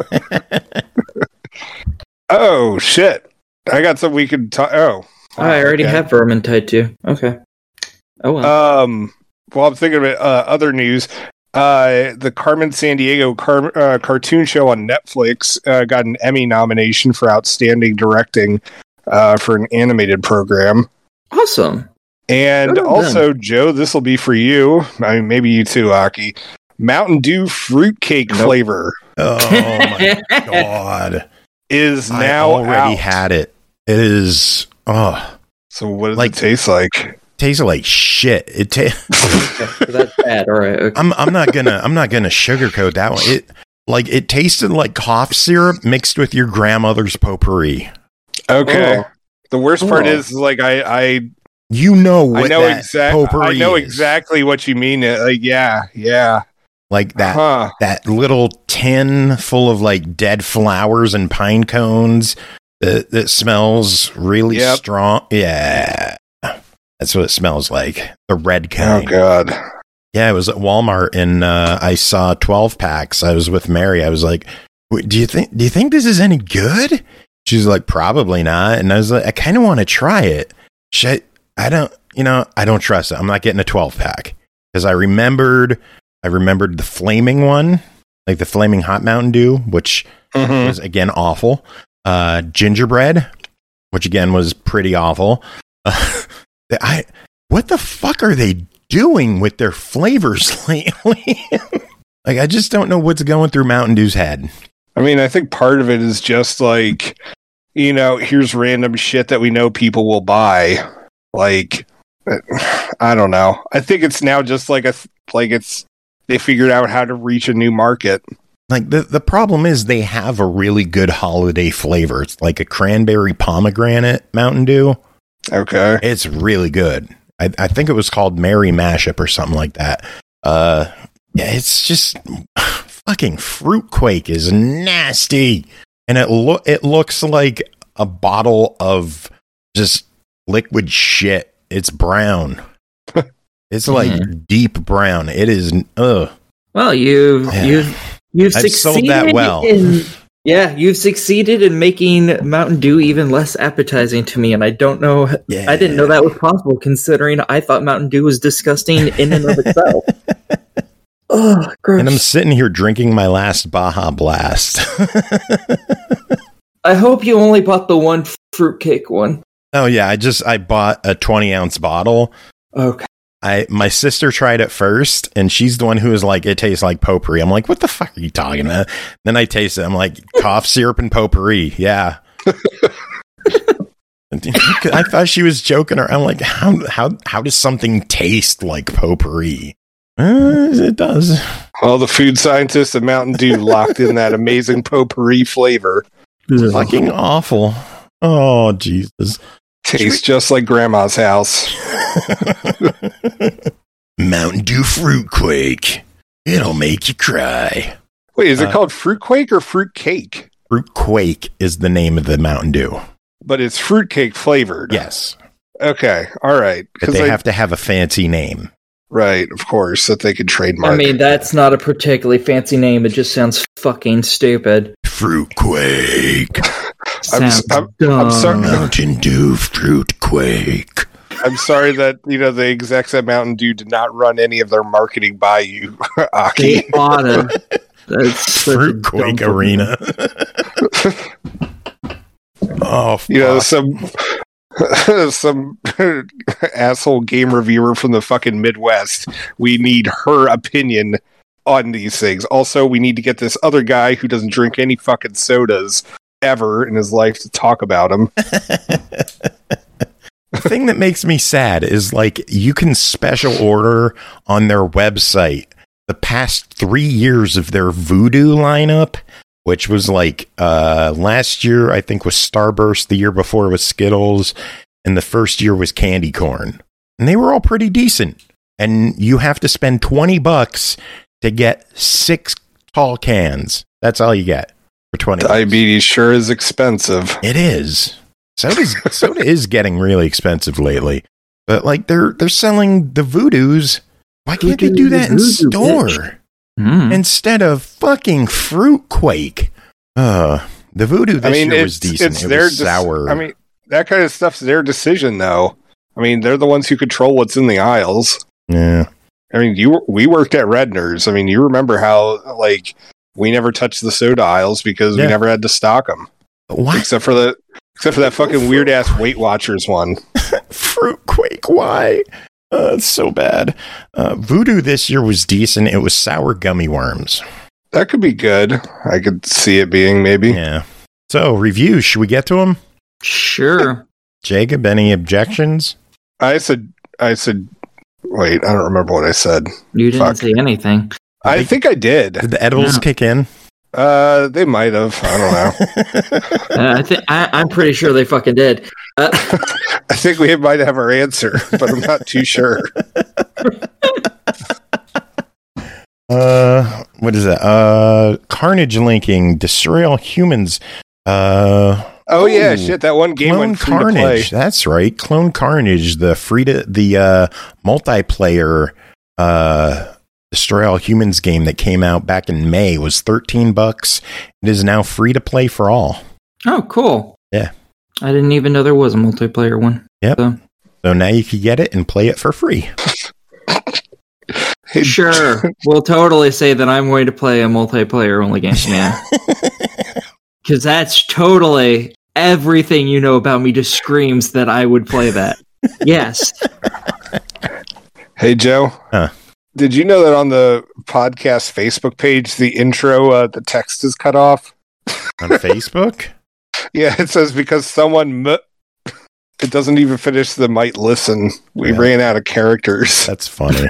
S3: Oh, shit. I got something we could talk... Oh.
S4: I already have Vermintide 2. Okay. Oh, well.
S3: Well, I'm thinking of it, other news. The Carmen Sandiego cartoon show on Netflix got an Emmy nomination for Outstanding Directing for an animated program.
S4: Awesome.
S3: And also, Joe, this will be for you. I mean, maybe you too, Aki. Mountain Dew fruitcake flavor.
S2: Oh, my God.
S3: Is
S2: I
S3: now
S2: already
S3: out.
S2: Had it. It is... Oh.
S3: So what does it taste like?
S2: Tastes like shit.
S4: That's bad. All right. Okay.
S2: I'm not gonna sugarcoat that one. It tasted like cough syrup mixed with your grandmother's potpourri.
S3: Okay.
S4: Oh.
S3: The worst part is like I
S2: You know what
S3: I know
S2: potpourri is.
S3: exactly what you mean. Yeah.
S2: Like that little tin full of like dead flowers and pine cones that smells really strong. Yeah. That's what it smells like. The red kind.
S3: Oh, God.
S2: Yeah, it was at Walmart, and I saw 12 packs. I was with Mary. I was like, do you think this is any good? She's like, probably not. And I was like, I kind of want to try it. I don't trust it. I'm not getting a 12 pack because I remembered the flaming one, like the flaming hot Mountain Dew, which was again awful. Gingerbread, which again was pretty awful. What the fuck are they doing with their flavors lately? Like, I just don't know what's going through Mountain Dew's head.
S3: I mean, I think part of it is just like, here's random shit that we know people will buy. Like, I don't know. I think it's now just like they figured out how to reach a new market.
S2: Like the problem is they have a really good holiday flavor. It's like a cranberry pomegranate Mountain Dew.
S3: Okay.
S2: It's really good. I think it was called Merry Mashup or something like that. Yeah, it's just fucking Fruit Quake is nasty. And it looks like a bottle of just liquid shit. It's brown. It's like deep brown. It is.
S4: Well, you've succeeded
S2: sold that well.
S4: You've succeeded in making Mountain Dew even less appetizing to me, and I don't know. Yeah. I didn't know that was possible, considering I thought Mountain Dew was disgusting in and of itself. Oh, gross.
S2: And I'm sitting here drinking my last Baja Blast.
S4: I hope you only bought the one fruitcake one.
S2: Oh yeah, I bought a 20-ounce bottle.
S4: Okay.
S2: My sister tried it first, and she's the one who was like, it tastes like potpourri. I'm like, what the fuck are you talking about? Then I taste it. I'm like, cough syrup and potpourri. Yeah. I thought she was joking. I'm like, how does something taste like potpourri? It does.
S3: Well, the food scientists at Mountain Dew locked in that amazing potpourri flavor.
S2: Fucking awful. Oh, Jesus.
S3: Tastes just like Grandma's house.
S2: Mountain Dew Fruit Quake. It'll make you cry.
S3: Wait, is it called Fruit Quake or Fruit Cake?
S2: Fruit Quake is the name of the Mountain Dew.
S3: But it's fruitcake flavored.
S2: Yes.
S3: Okay, all right.
S2: But they have to have a fancy name.
S3: Right, of course, that they could trademark.
S4: I mean, that's not a particularly fancy name. It just sounds fucking stupid.
S2: Fruit Quake.
S3: I'm sorry.
S2: Mountain Dew Fruit Quake.
S3: I'm sorry that the execs at Mountain Dew did not run any of their marketing by you, Aki.
S4: They ought to. That's
S2: Fruit Quake Arena. Oh, fuck.
S3: Some asshole game reviewer from the fucking Midwest. We need her opinion on these things. Also, we need to get this other guy who doesn't drink any fucking sodas ever in his life to talk about them.
S2: The thing that makes me sad is like you can special order on their website the past 3 years of their Voodoo lineup, which was like last year I think was Starburst, the year before was Skittles, and the first year was Candy Corn. And they were all pretty decent. And you have to spend $20 to get 6 tall cans. That's all you get for $20.
S3: Diabetes sure is expensive.
S2: It is. Soda is getting really expensive lately. But like they're selling the Voodoos. Why can't they do that in store? Instead of fucking Fruit Quake. The Voodoo this year was decent. It was sour.
S3: I mean, that kind of stuff's their decision, though. I mean, they're the ones who control what's in the aisles.
S2: Yeah.
S3: I mean, we worked at Redner's. I mean, you remember how, like, we never touched the soda aisles because we never had to stock them.
S2: What?
S3: Except for that fucking weird-ass Weight Watchers one.
S2: Fruit Quake, why? It's so bad. Voodoo this year was decent. It was sour gummy worms.
S3: That could be good. I could see it being, maybe.
S2: Yeah. So, reviews. Should we get to them?
S4: Sure.
S2: Jacob, any objections?
S3: I said, wait, I don't remember what I said.
S4: You didn't say anything.
S3: I think I did.
S2: Did the edibles kick in?
S3: They might have. I don't know.
S4: I'm pretty sure they fucking did.
S3: I think we might have our answer, but I'm not too sure.
S2: What is that? Carnage linking, destroy all humans.
S3: Oh yeah, shit! That one game
S2: Clone
S3: went free
S2: Carnage.
S3: to play.
S2: That's right, Clone Carnage, the multiplayer destroy all humans game that came out back in May was $13. It is now free to play for all.
S4: Oh, cool.
S2: Yeah,
S4: I didn't even know there was a multiplayer one.
S2: Yep. So now you can get it and play it for free.
S4: Sure, we'll totally say that I'm going to play a multiplayer only game. Yeah. Because that's totally everything you know about me just screams that I would play that. Yes.
S3: Hey, Joe. Did you know that on the podcast Facebook page, the intro, the text is cut off?
S2: On Facebook?
S3: Yeah, it says because someone... It doesn't even finish the might listen. We ran out of characters.
S2: That's funny.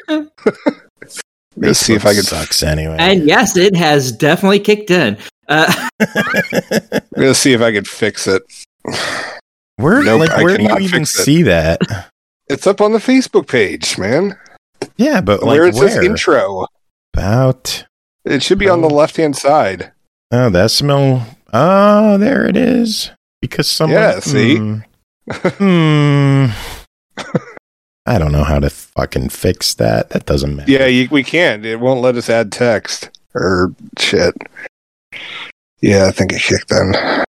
S3: Let's see if I can...
S2: Sucks anyway.
S4: And yes, it has definitely kicked in.
S3: I'm gonna see if I can fix it.
S2: Where do you even see that?
S3: It's up on the Facebook page, man.
S2: Yeah, but
S3: where it says intro.
S2: About
S3: it should be on the left-hand side.
S2: Oh, that smell. Oh, there it is. Because someone.
S3: Yeah, see.
S2: I don't know how to fucking fix that. That doesn't matter.
S3: Yeah, we can't. It won't let us add text or shit. Yeah, I think it kicked in.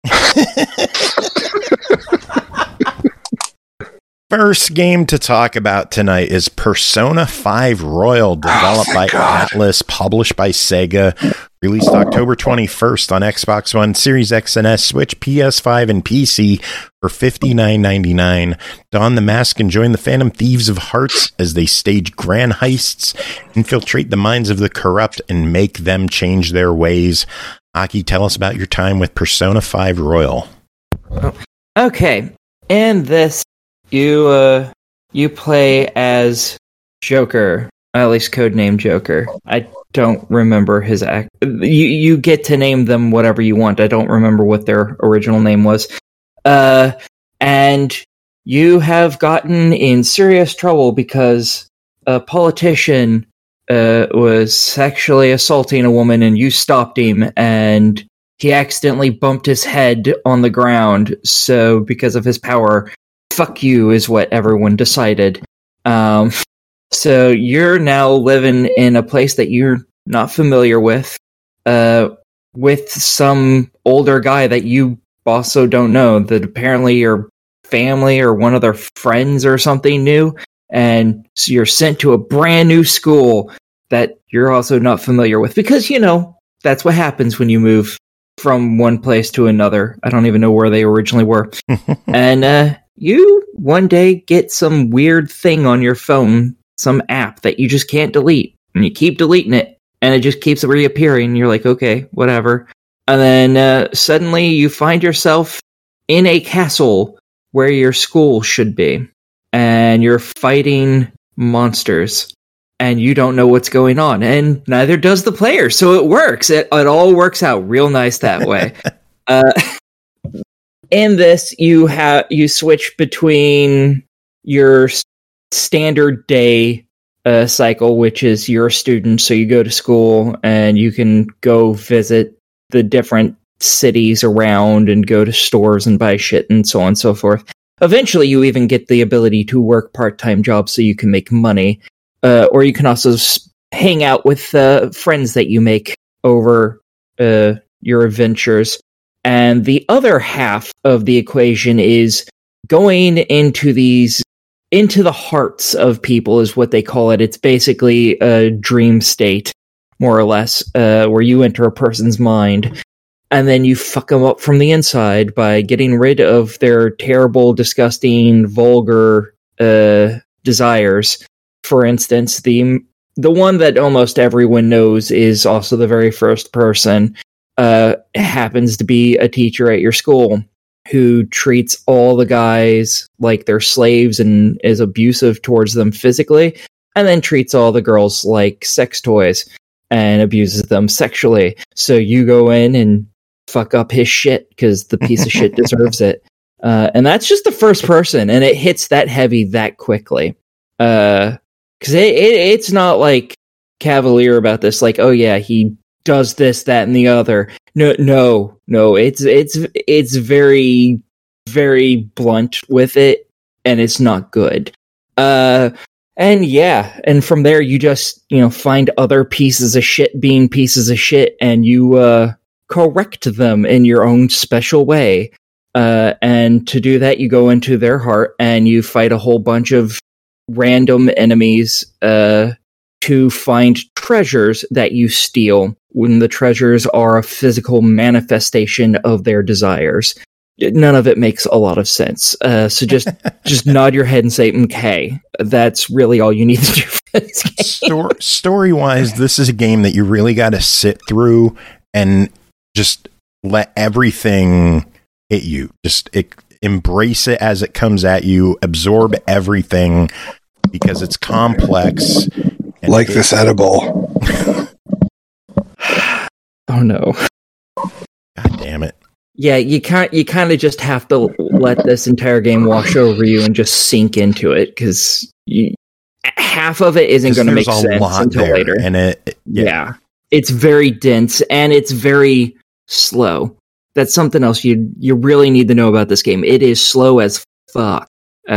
S2: First game to talk about tonight is Persona 5 Royal, developed by Atlas, published by Sega, released October 21st on Xbox One, Series X and S, Switch, PS5, and PC for $59.99. Don the Mask and join the Phantom Thieves of Hearts as they stage grand heists, infiltrate the minds of the corrupt, and make them change their ways. Aki, tell us about your time with Persona 5 Royal.
S4: Okay, in this, you play as Joker, at least codename Joker. I don't remember his act. You get to name them whatever you want. I don't remember what their original name was. And you have gotten in serious trouble because a politician was sexually assaulting a woman and you stopped him and he accidentally bumped his head on the ground. So because of his power, fuck you is what everyone decided. So you're now living in a place that you're not familiar with some older guy that you also don't know, that apparently your family or one of their friends or something knew, and so you're sent to a brand new school that you're also not familiar with, because, you know, that's what happens when you move from one place to another. I don't even know where they originally were. And you one day get some weird thing on your phone, some app that you just can't delete, and you keep deleting it, and it just keeps reappearing. You're like, okay, whatever. And then suddenly you find yourself in a castle where your school should be, and you're fighting monsters, and you don't know what's going on, and neither does the player. So it works. It all works out real nice that way. In this, you switch between your standard day cycle, which is you're a student, so you go to school and you can go visit the different cities around and go to stores and buy shit and so on and so forth. Eventually, you even get the ability to work part-time jobs so you can make money, or you can also hang out with friends that you make over your adventures. And the other half of the equation is going into the hearts of people, is what they call it. It's basically a dream state, more or less, where you enter a person's mind, and then you fuck them up from the inside by getting rid of their terrible, disgusting, vulgar desires. For instance, the one that almost everyone knows is also the very first person, happens to be a teacher at your school who treats all the guys like they're slaves and is abusive towards them physically, and then treats all the girls like sex toys. and abuses them sexually. So you go in and fuck up his shit because the piece of shit deserves it. And that's just the first person, and it hits that heavy that quickly. Because it's not like cavalier about this, like, oh yeah, he does this, that, and the other. No. It's very, very blunt with it, and it's not good. And from there you just, find other pieces of shit being pieces of shit, and you correct them in your own special way. And to do that, you go into their heart and you fight a whole bunch of random enemies to find treasures that you steal, when the treasures are a physical manifestation of their desires. None of it makes a lot of sense. So just nod your head and say, okay, that's really all you need to do for this game.
S2: Story-wise, this is a game that you really got to sit through and just let everything hit you. Just embrace it as it comes at you, absorb everything, because it's complex.
S3: Like this edible.
S4: Oh no.
S2: God damn it.
S4: Yeah, you kind of just have to let this entire game wash over you and just sink into it, because half of it isn't going to make sense until later.
S2: And
S4: yeah, it's very dense and it's very slow. That's something else you really need to know about this game. It is slow as fuck.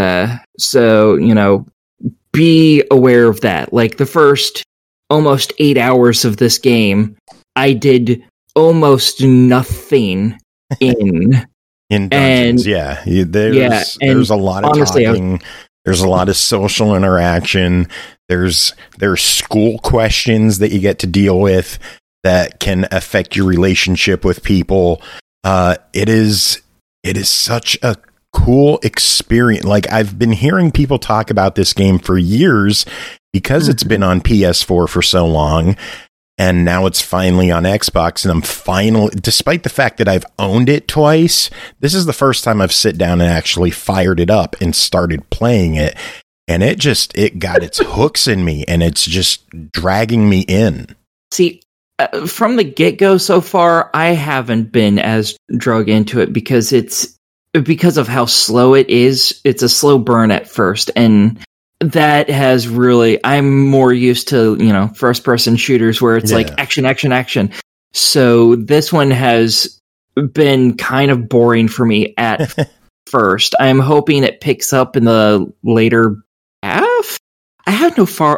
S4: So, be aware of that. Like the first almost 8 hours of this game, I did almost nothing in
S2: dungeons. There's a lot of talking. There's a lot of social interaction. There's school questions that you get to deal with that can affect your relationship with people. It is such a cool experience. Like, I've been hearing people talk about this game for years because it's been on PS4 for so long, and now it's finally on Xbox, and I'm finally, despite the fact that I've owned it twice, this is the first time I've sit down and actually fired it up and started playing it, and it got its hooks in me, and it's just dragging me in.
S4: See, from the get-go so far, I haven't been as drug into it because of how slow it is. It's a slow burn at first, and that has really, I'm more used to, first-person shooters where it's like action, action, action. So this one has been kind of boring for me at first. I'm hoping it picks up in the later half. I have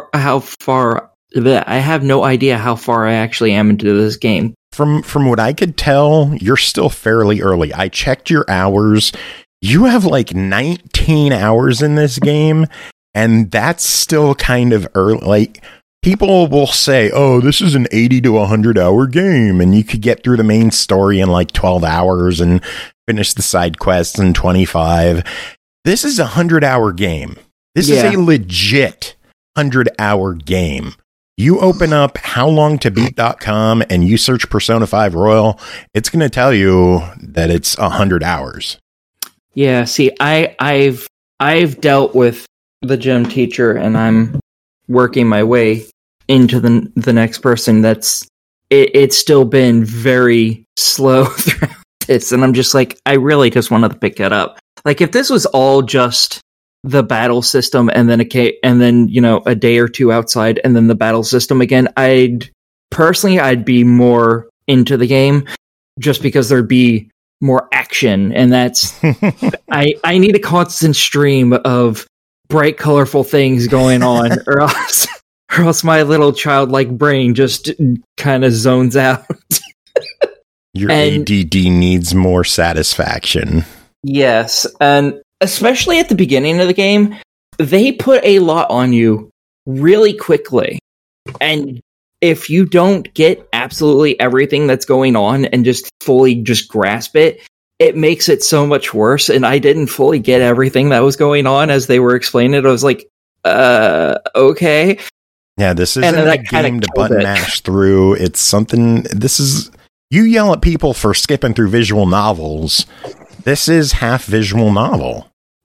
S4: no idea how far I actually am into this game.
S2: From what I could tell, you're still fairly early. I checked your hours. You have like 19 hours in this game, and that's still kind of early. Like, people will say, oh, this is an 80 to 100 hour game, and you could get through the main story in like 12 hours and finish the side quests in 25. This is a 100-hour game. This is a legit 100-hour game. You open up howlongtobeat.com and you search Persona 5 Royal, it's going to tell you that it's 100 hours.
S4: Yeah, see, I've dealt with the gym teacher, and I'm working my way into the next person. It's still been very slow throughout this, and I'm just like, I really just wanted to pick it up. Like, if this was all just the battle system and then a day or two outside and then the battle system again, I'd be more into the game, just because there'd be more action, and that's I need a constant stream of bright, colorful things going on, or else my little childlike brain just kind of zones out.
S2: Your ADD needs more satisfaction.
S4: Yes, and especially at the beginning of the game, they put a lot on you really quickly. And if you don't get absolutely everything that's going on and just fully just grasp it, it makes it so much worse. And I didn't fully get everything that was going on as they were explaining it. I was like, okay.
S2: Yeah, this isn't a game to button mash through. It's something, you yell at people for skipping through visual novels. This is half visual novel.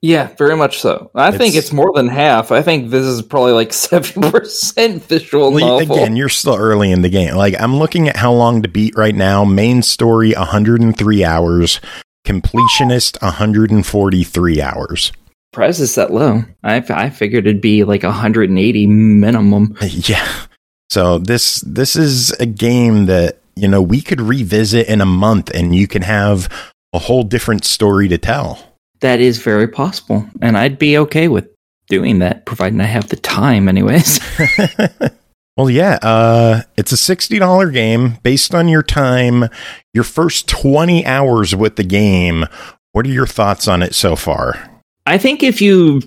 S4: Yeah, very much so. I think it's more than half. I think this is probably like 7% visual novel.
S2: Again, you're still early in the game. Like, I'm looking at how long to beat right now. Main story, 103 hours. Completionist, 143 hours.
S4: Price is that low. I figured it'd be like 180 minimum.
S2: Yeah. So this is a game that, you know, we could revisit in a month and you can have a whole different story to tell.
S4: That is very possible. And I'd be okay with doing that, providing I have the time anyways.
S2: Well, yeah, it's a $60 game based on your time, your first 20 hours with the game. What are your thoughts on it so far?
S4: I think if you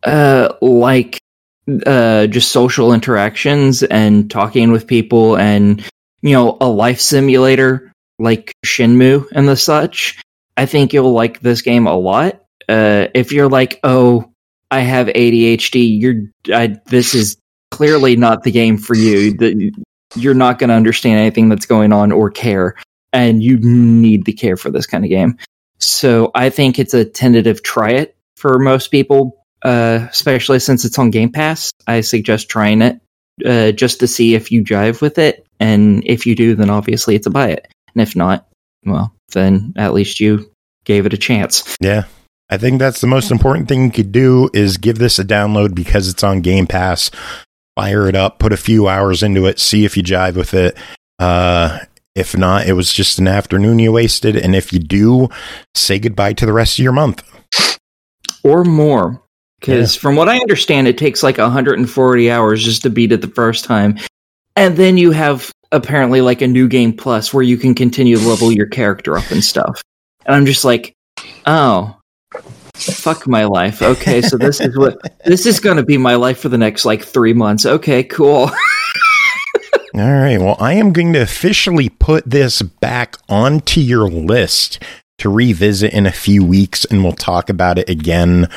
S4: like just social interactions and talking with people and, you know, a life simulator like Shenmue and the such, I think you'll like this game a lot. If you're like, oh, I have ADHD, this is clearly not the game for you. You're not going to understand anything that's going on or care, and you need to care for this kind of game. So I think it's a tentative try it for most people, especially since it's on Game Pass. I suggest trying it just to see if you jive with it, and if you do, then obviously it's a buy it. And if not, well, then at least you gave it a chance.
S2: Yeah. I think that's the most important thing you could do is give this a download because it's on Game Pass. Fire it up, put a few hours into it, see if you jive with it. If not, it was just an afternoon you wasted. And if you do, say goodbye to the rest of your month.
S4: Or more. Because from what I understand, it takes like 140 hours just to beat it the first time. And then you have apparently like a new game plus where you can continue to level your character up and stuff. And I'm just like, oh, fuck my life. Okay, so this is going to be my life for the next like 3 months. Okay, cool.
S2: All right. Well, I am going to officially put this back onto your list to revisit in a few weeks, and we'll talk about it again.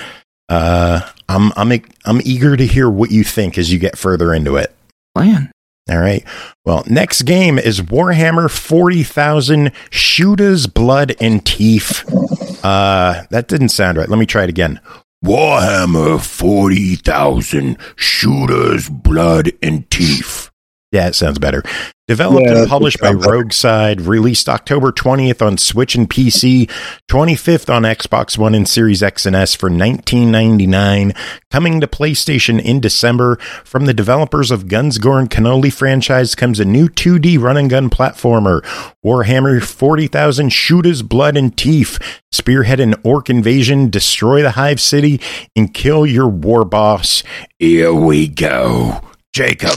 S2: I'm eager to hear what you think as you get further into it.
S4: Plan.
S2: All right. Well, next game is Warhammer 40,000 Shooters, Blood, and Teeth. That didn't sound right. Let me try it again. Warhammer 40,000 Shooters, Blood, and Teeth. Yeah, it sounds better. Developed and published by Rogueside, released October 20th on Switch and PC, 25th on Xbox One and Series X and S for $19.99, coming to PlayStation in December. From the developers of Guns, Gore, and Cannoli franchise comes a new 2D run-and-gun platformer, Warhammer 40,000 Shooters, Blood, and Teeth. Spearhead an orc invasion, destroy the Hive City, and kill your war boss. Here we go. Jacob.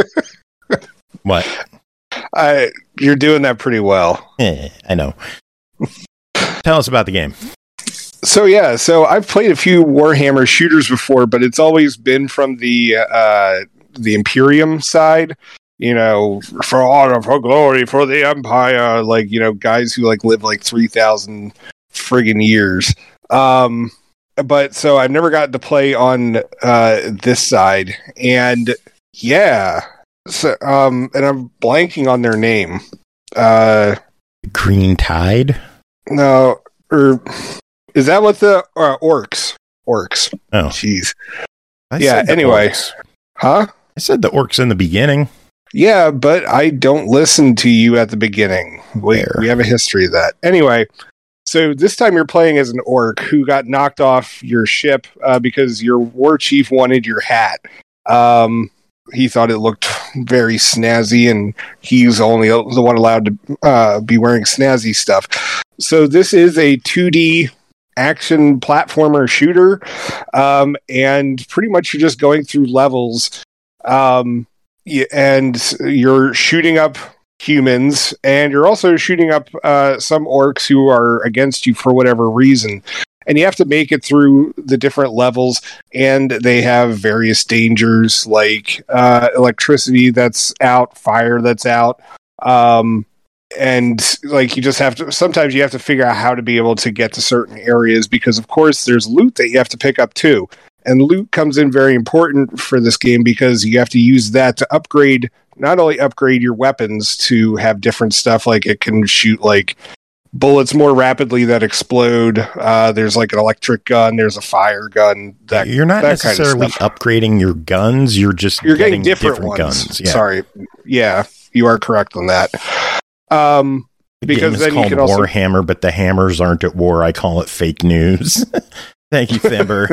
S2: What?
S3: You're doing that pretty well.
S2: I know. Tell us about the game.
S3: So I've played a few Warhammer shooters before, but it's always been from the Imperium side. You know, for honor, for glory, for the Empire. Like, you know, guys who like live like 3,000 friggin' years. But so I've never gotten to play on this side, and yeah. So, and I'm blanking on their name.
S2: Green Tide?
S3: No, or is that what the orcs? Orcs.
S2: Oh,
S3: jeez.
S2: Yeah.
S3: Anyway, huh?
S2: I said the orcs in the beginning.
S3: Yeah, but I don't listen to you at the beginning. We have a history of that. Anyway, so this time you're playing as an orc who got knocked off your ship because your war chief wanted your hat. He thought it looked very snazzy, and he's only the one allowed to be wearing snazzy stuff. So this is a 2D action platformer shooter, and pretty much you're just going through levels, and you're shooting up humans, and you're also shooting up some orcs who are against you for whatever reason. And you have to make it through the different levels, and they have various dangers like electricity that's out, fire that's out, and like you just have to. Sometimes you have to figure out how to be able to get to certain areas because, of course, there's loot that you have to pick up too, and loot comes in very important for this game because you have to use that to upgrade. Not only upgrade your weapons to have different stuff, like it can shoot like bullets more rapidly that explode. There's like an electric gun. There's a fire gun.
S2: You're not necessarily upgrading your guns. You're getting different guns. Yeah.
S3: Sorry. Yeah, you are correct on that. Because then you can also
S2: Warhammer, but the hammers aren't at war. I call it fake news. Thank you, Thimber.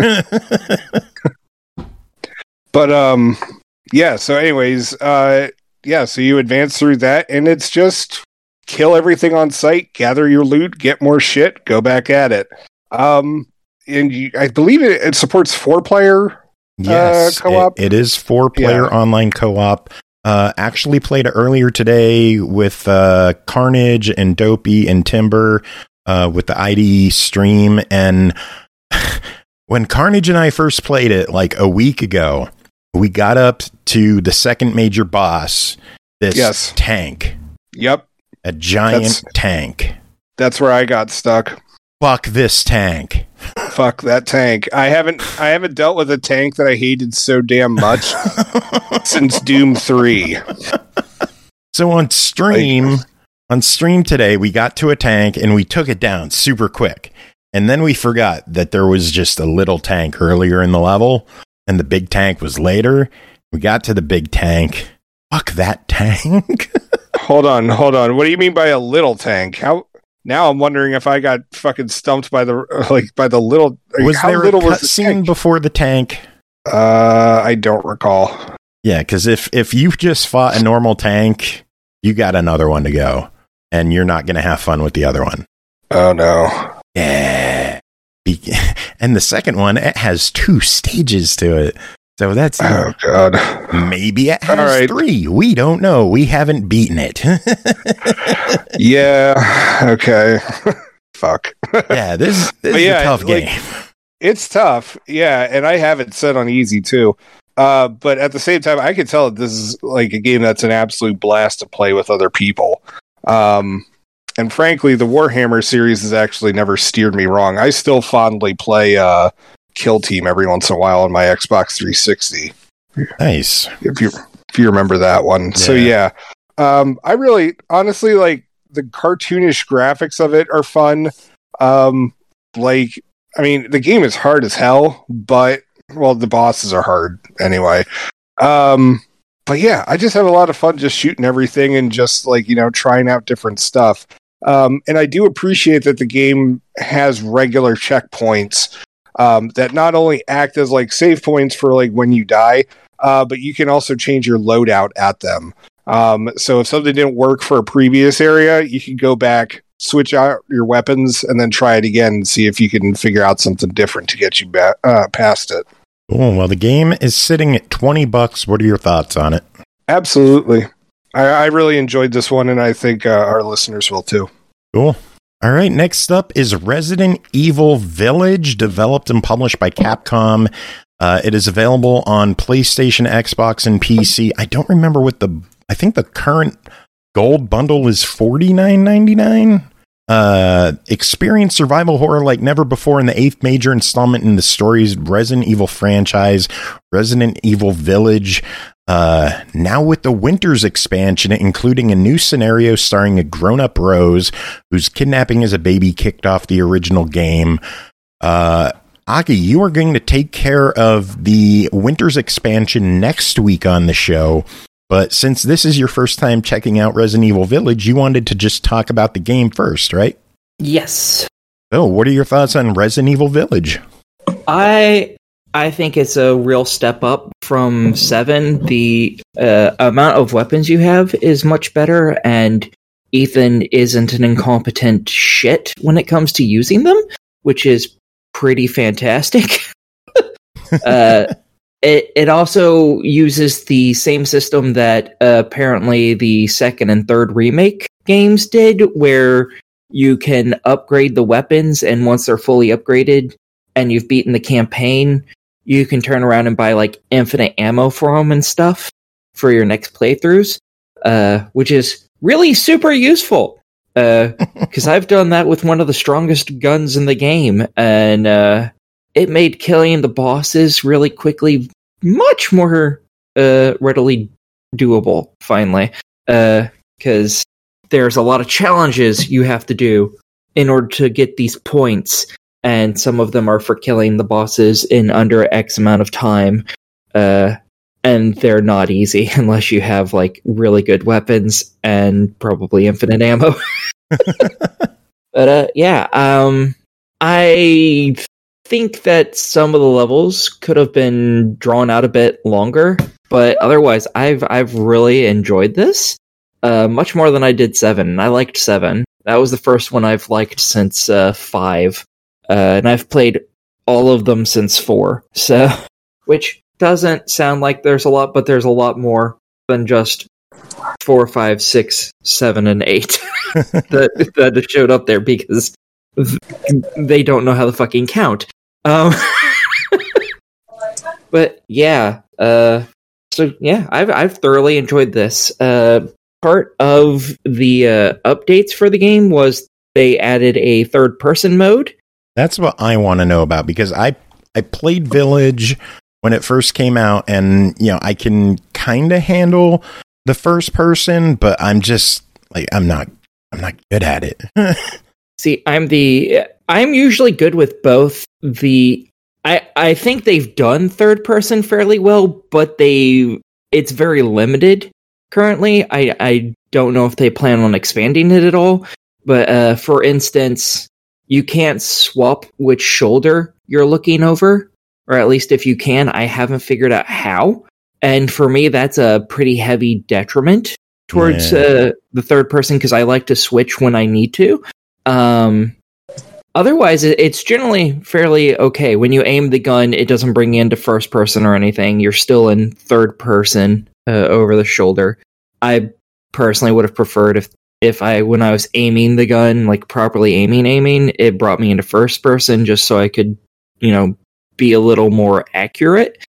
S3: But yeah. So, anyways, yeah. So you advance through that, and it's just kill everything on sight, gather your loot, get more shit, go back at it. And I believe it supports 4-player co-op.
S2: It is 4-player online co-op. Actually played it earlier today with Carnage and Dopey and Timber with the ID stream. And when Carnage and I first played it like a week ago, we got up to the second major boss, this tank.
S3: Yep.
S2: A giant tank.
S3: That's where I got stuck.
S2: Fuck this tank.
S3: Fuck that tank. I haven't dealt with a tank that I hated so damn much since Doom 3.
S2: So on stream today, we got to a tank and we took it down super quick. And then we forgot that there was just a little tank earlier in the level and the big tank was later. We got to the big tank. Fuck that tank.
S3: Hold on. What do you mean by a little tank? How? Now I'm wondering if I got fucking stumped by the little.
S2: Was there a cutscene before the tank?
S3: I don't recall.
S2: Yeah, because if you just fought a normal tank, you got another one to go, and you're not going to have fun with the other one.
S3: Oh no!
S2: Yeah, and the second one, it has 2 stages to it. So that's
S3: oh god.
S2: Maybe it has 3. We don't know. We haven't beaten it.
S3: Yeah. Okay. Fuck.
S2: Yeah. This is a tough game.
S3: It's tough. Yeah, and I have it set on easy too. But at the same time, I can tell that this is like a game that's an absolute blast to play with other people. And frankly, the Warhammer series has actually never steered me wrong. I still fondly play Kill Team every once in a while on my Xbox 360.
S2: Nice.
S3: If you remember that one. Yeah. So yeah. I really honestly like the cartoonish graphics of it are fun. I mean, the game is hard as hell, but well, the bosses are hard anyway. But yeah, I just have a lot of fun just shooting everything and just trying out different stuff. And I do appreciate that the game has regular checkpoints that not only act as like save points for like when you die, but you can also change your loadout at them. So if something didn't work for a previous area, you can go back, switch out your weapons, and then try it again and see if you can figure out something different to get you past it.
S2: Oh, well, the game is sitting at $20. What are your thoughts on it?
S3: Absolutely. I really enjoyed this one, and I think our listeners will too.
S2: Cool. All right, next up is Resident Evil Village, developed and published by Capcom. It is available on PlayStation, Xbox, and PC. I don't remember I think the current gold bundle is $49.99. Experience survival horror like never before in the 8th major installment in the story's Resident Evil franchise, Resident Evil Village. Now with the Winters expansion, including a new scenario starring a grown-up Rose, whose kidnapping as a baby kicked off the original game. Aki, you are going to take care of the Winters expansion next week on the show. But since this is your first time checking out Resident Evil Village, you wanted to just talk about the game first, right?
S4: Yes.
S2: So, what are your thoughts on Resident Evil Village?
S4: I think it's a real step up from 7. The amount of weapons you have is much better, and Ethan isn't an incompetent shit when it comes to using them, which is pretty fantastic. It also uses the same system that apparently the 2nd and 3rd remake games did, where you can upgrade the weapons, and once they're fully upgraded and you've beaten the campaign, you can turn around and buy like infinite ammo for them and stuff for your next playthroughs, which is really super useful. Because I've done that with one of the strongest guns in the game, and it made killing the bosses really quickly much more readily doable, finally. Because there's a lot of challenges you have to do in order to get these points, and some of them are for killing the bosses in under X amount of time. And they're not easy unless you have like really good weapons and probably infinite ammo. But I think that some of the levels could have been drawn out a bit longer, but otherwise I've really enjoyed this much more than I did 7. And I liked 7. That was the first one I've liked since 5, and I've played all of them since 4. So, which doesn't sound like there's a lot, but there's a lot more than just 4, 5, 6, 7, and 8 that showed up there because they don't know how to fucking count. But yeah, so yeah, I've thoroughly enjoyed this. Part of the updates for the game was they added a third-person mode.
S2: That's what I want to know about, because I played Village when it first came out, and I can kind of handle the first person, but I'm just like I'm not good at it.
S4: See, I'm usually good with both. I think they've done third person fairly well, but it's very limited currently. I don't know if they plan on expanding it at all. But for instance, you can't swap which shoulder you're looking over, or at least if you can, I haven't figured out how. And for me, that's a pretty heavy detriment towards the third person, because I like to switch when I need to. Otherwise, it's generally fairly okay. When you aim the gun, it doesn't bring you into first person or anything. You're still in third person over the shoulder. I personally would have preferred if when I was aiming the gun, like properly aiming, it brought me into first person just so I could, be a little more accurate.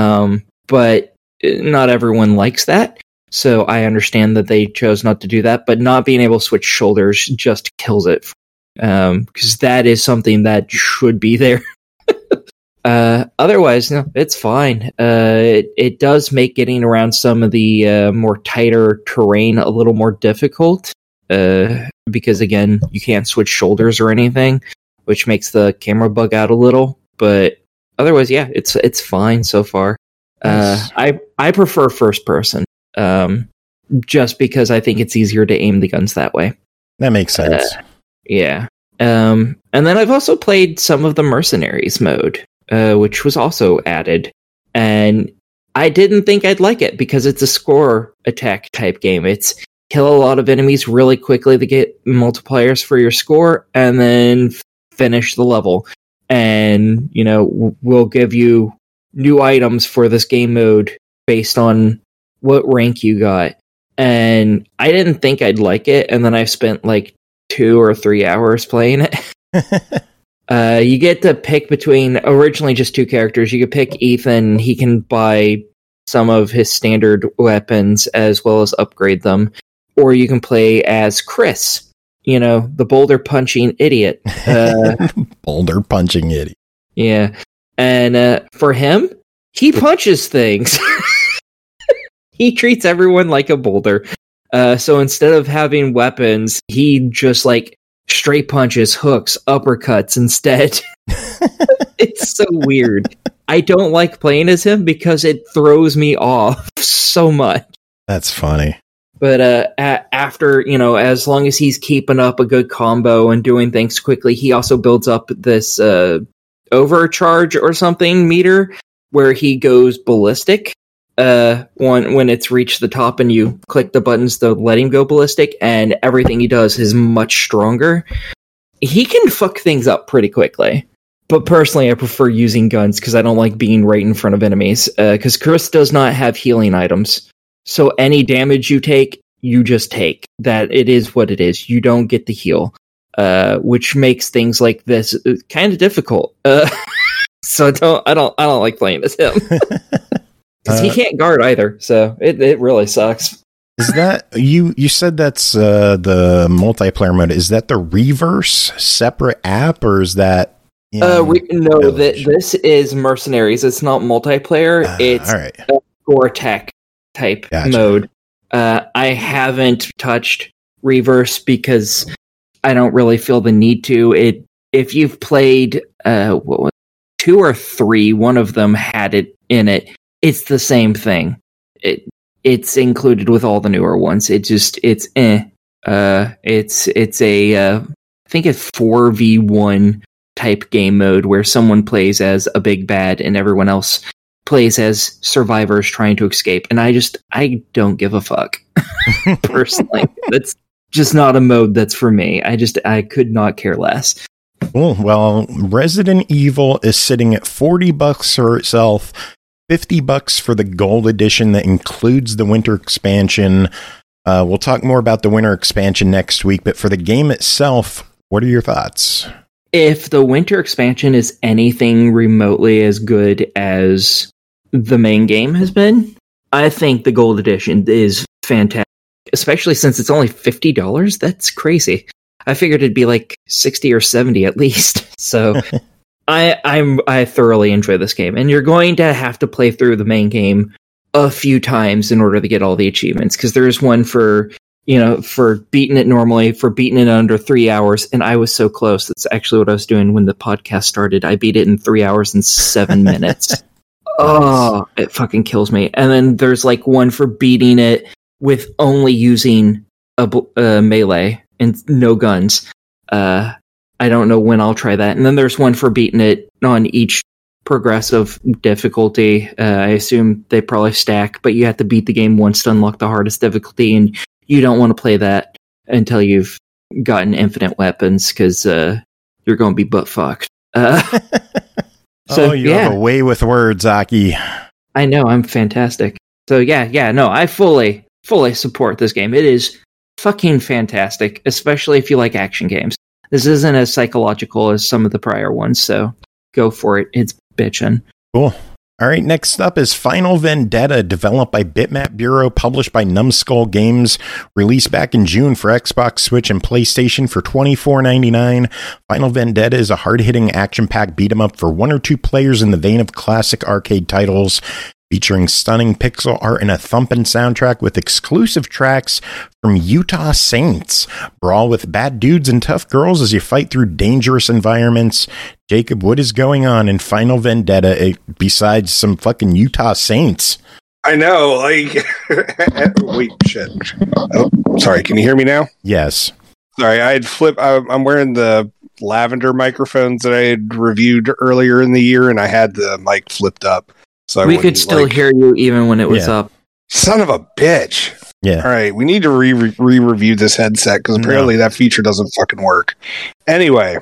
S4: But not everyone likes that. So I understand that they chose not to do that, but not being able to switch shoulders just kills it. Because that is something that should be there. Otherwise, no, it's fine. It does make getting around some of the more tighter terrain a little more difficult. Because again, you can't switch shoulders or anything, which makes the camera bug out a little. But otherwise, yeah, it's fine so far. Nice. I prefer first person. Just because I think it's easier to aim the guns that way.
S2: That makes sense.
S4: Yeah. And then I've also played some of the Mercenaries mode, which was also added. And I didn't think I'd like it because it's a score attack type game. It's kill a lot of enemies really quickly to get multipliers for your score, and then finish the level. And, we'll give you new items for this game mode based on what rank you got. And I didn't think I'd like it, and then I spent like 2 or 3 hours playing it. You get to pick between originally just 2 characters. You could pick Ethan. He can buy some of his standard weapons as well as upgrade them. Or you can play as Chris, the boulder punching idiot.
S2: Boulder punching idiot.
S4: Yeah. And for him, he punches things. He treats everyone like a boulder. So instead of having weapons, he just straight punches, hooks, uppercuts instead. It's so weird. I don't like playing as him because it throws me off so much.
S2: That's funny.
S4: But after, as long as he's keeping up a good combo and doing things quickly, he also builds up this overcharge or something meter where he goes ballistic. When it's reached the top and you click the buttons to let him go ballistic, and everything he does is much stronger. He can fuck things up pretty quickly. But personally, I prefer using guns because I don't like being right in front of enemies. Because Chris does not have healing items. So any damage you take, you just take. That it is what it is. You don't get the heal. Which makes things like this kind of difficult. So I don't like playing as him. Because he can't guard either, so it really sucks.
S2: Is that you said that's the multiplayer mode? Is that the Reverse separate app, or is that
S4: this is Mercenaries. It's not multiplayer. It's
S2: all right.
S4: A score attack type mode. I haven't touched Reverse because I don't really feel the need to. If you've played 2 or 3, one of them had it in it. It's the same thing. It's included with all the newer ones. It's a I think it's 4v1 type game mode where someone plays as a big bad and everyone else plays as survivors trying to escape. And I don't give a fuck. Personally, that's just not a mode that's for me. I could not care less.
S2: Cool. Well, Resident Evil is sitting at $40 for itself, $50 for the gold edition that includes the winter expansion. We'll talk more about the winter expansion next week, but for the game itself, what are your thoughts?
S4: If the winter expansion is anything remotely as good as the main game has been, I think the gold edition is fantastic, especially since it's only $50. That's crazy. I figured it'd be like 60 or 70 at least. So I thoroughly enjoy this game, and you're going to have to play through the main game a few times in order to get all the achievements, because there's one for beating it normally, for beating it under 3 hours, and I was so close. That's actually what I was doing when the podcast started. I beat it in 3 hours and 7 minutes. Oh, it fucking kills me. And then there's like one for beating it with only using a melee and no guns. I don't know when I'll try that. And then there's one for beating it on each progressive difficulty. I assume they probably stack, but you have to beat the game once to unlock the hardest difficulty, and you don't want to play that until you've gotten infinite weapons, because you're going to be butt fucked.
S2: So you have a way with words, Aki.
S4: I know, I'm fantastic. So no, I fully support this game. It is fucking fantastic, especially if you like action games. This isn't as psychological as some of the prior ones, so go for it. It's bitchin'.
S2: Cool. All right, next up is Final Vendetta, developed by Bitmap Bureau, published by Numbskull Games, released back in June for Xbox, Switch, and PlayStation for $24.99. Final Vendetta is a hard-hitting, action-packed beat-em-up for 1 or 2 players in the vein of classic arcade titles, featuring stunning pixel art and a thumping soundtrack with exclusive tracks from Utah Saints. Brawl with bad dudes and tough girls as you fight through dangerous environments. Jacob, what is going on in Final Vendetta besides some fucking Utah Saints?
S3: I know, like... Wait, shit. Oh, sorry, can you hear me now?
S2: Yes.
S3: Sorry, I had flipped... I'm wearing the lavender microphones that I had reviewed earlier in the year, and I had the mic flipped up. So
S4: we could still hear you even when it was up.
S3: Son of a bitch.
S2: Yeah.
S3: All right, we need to re-review this headset, because apparently that feature doesn't fucking work. Anyway,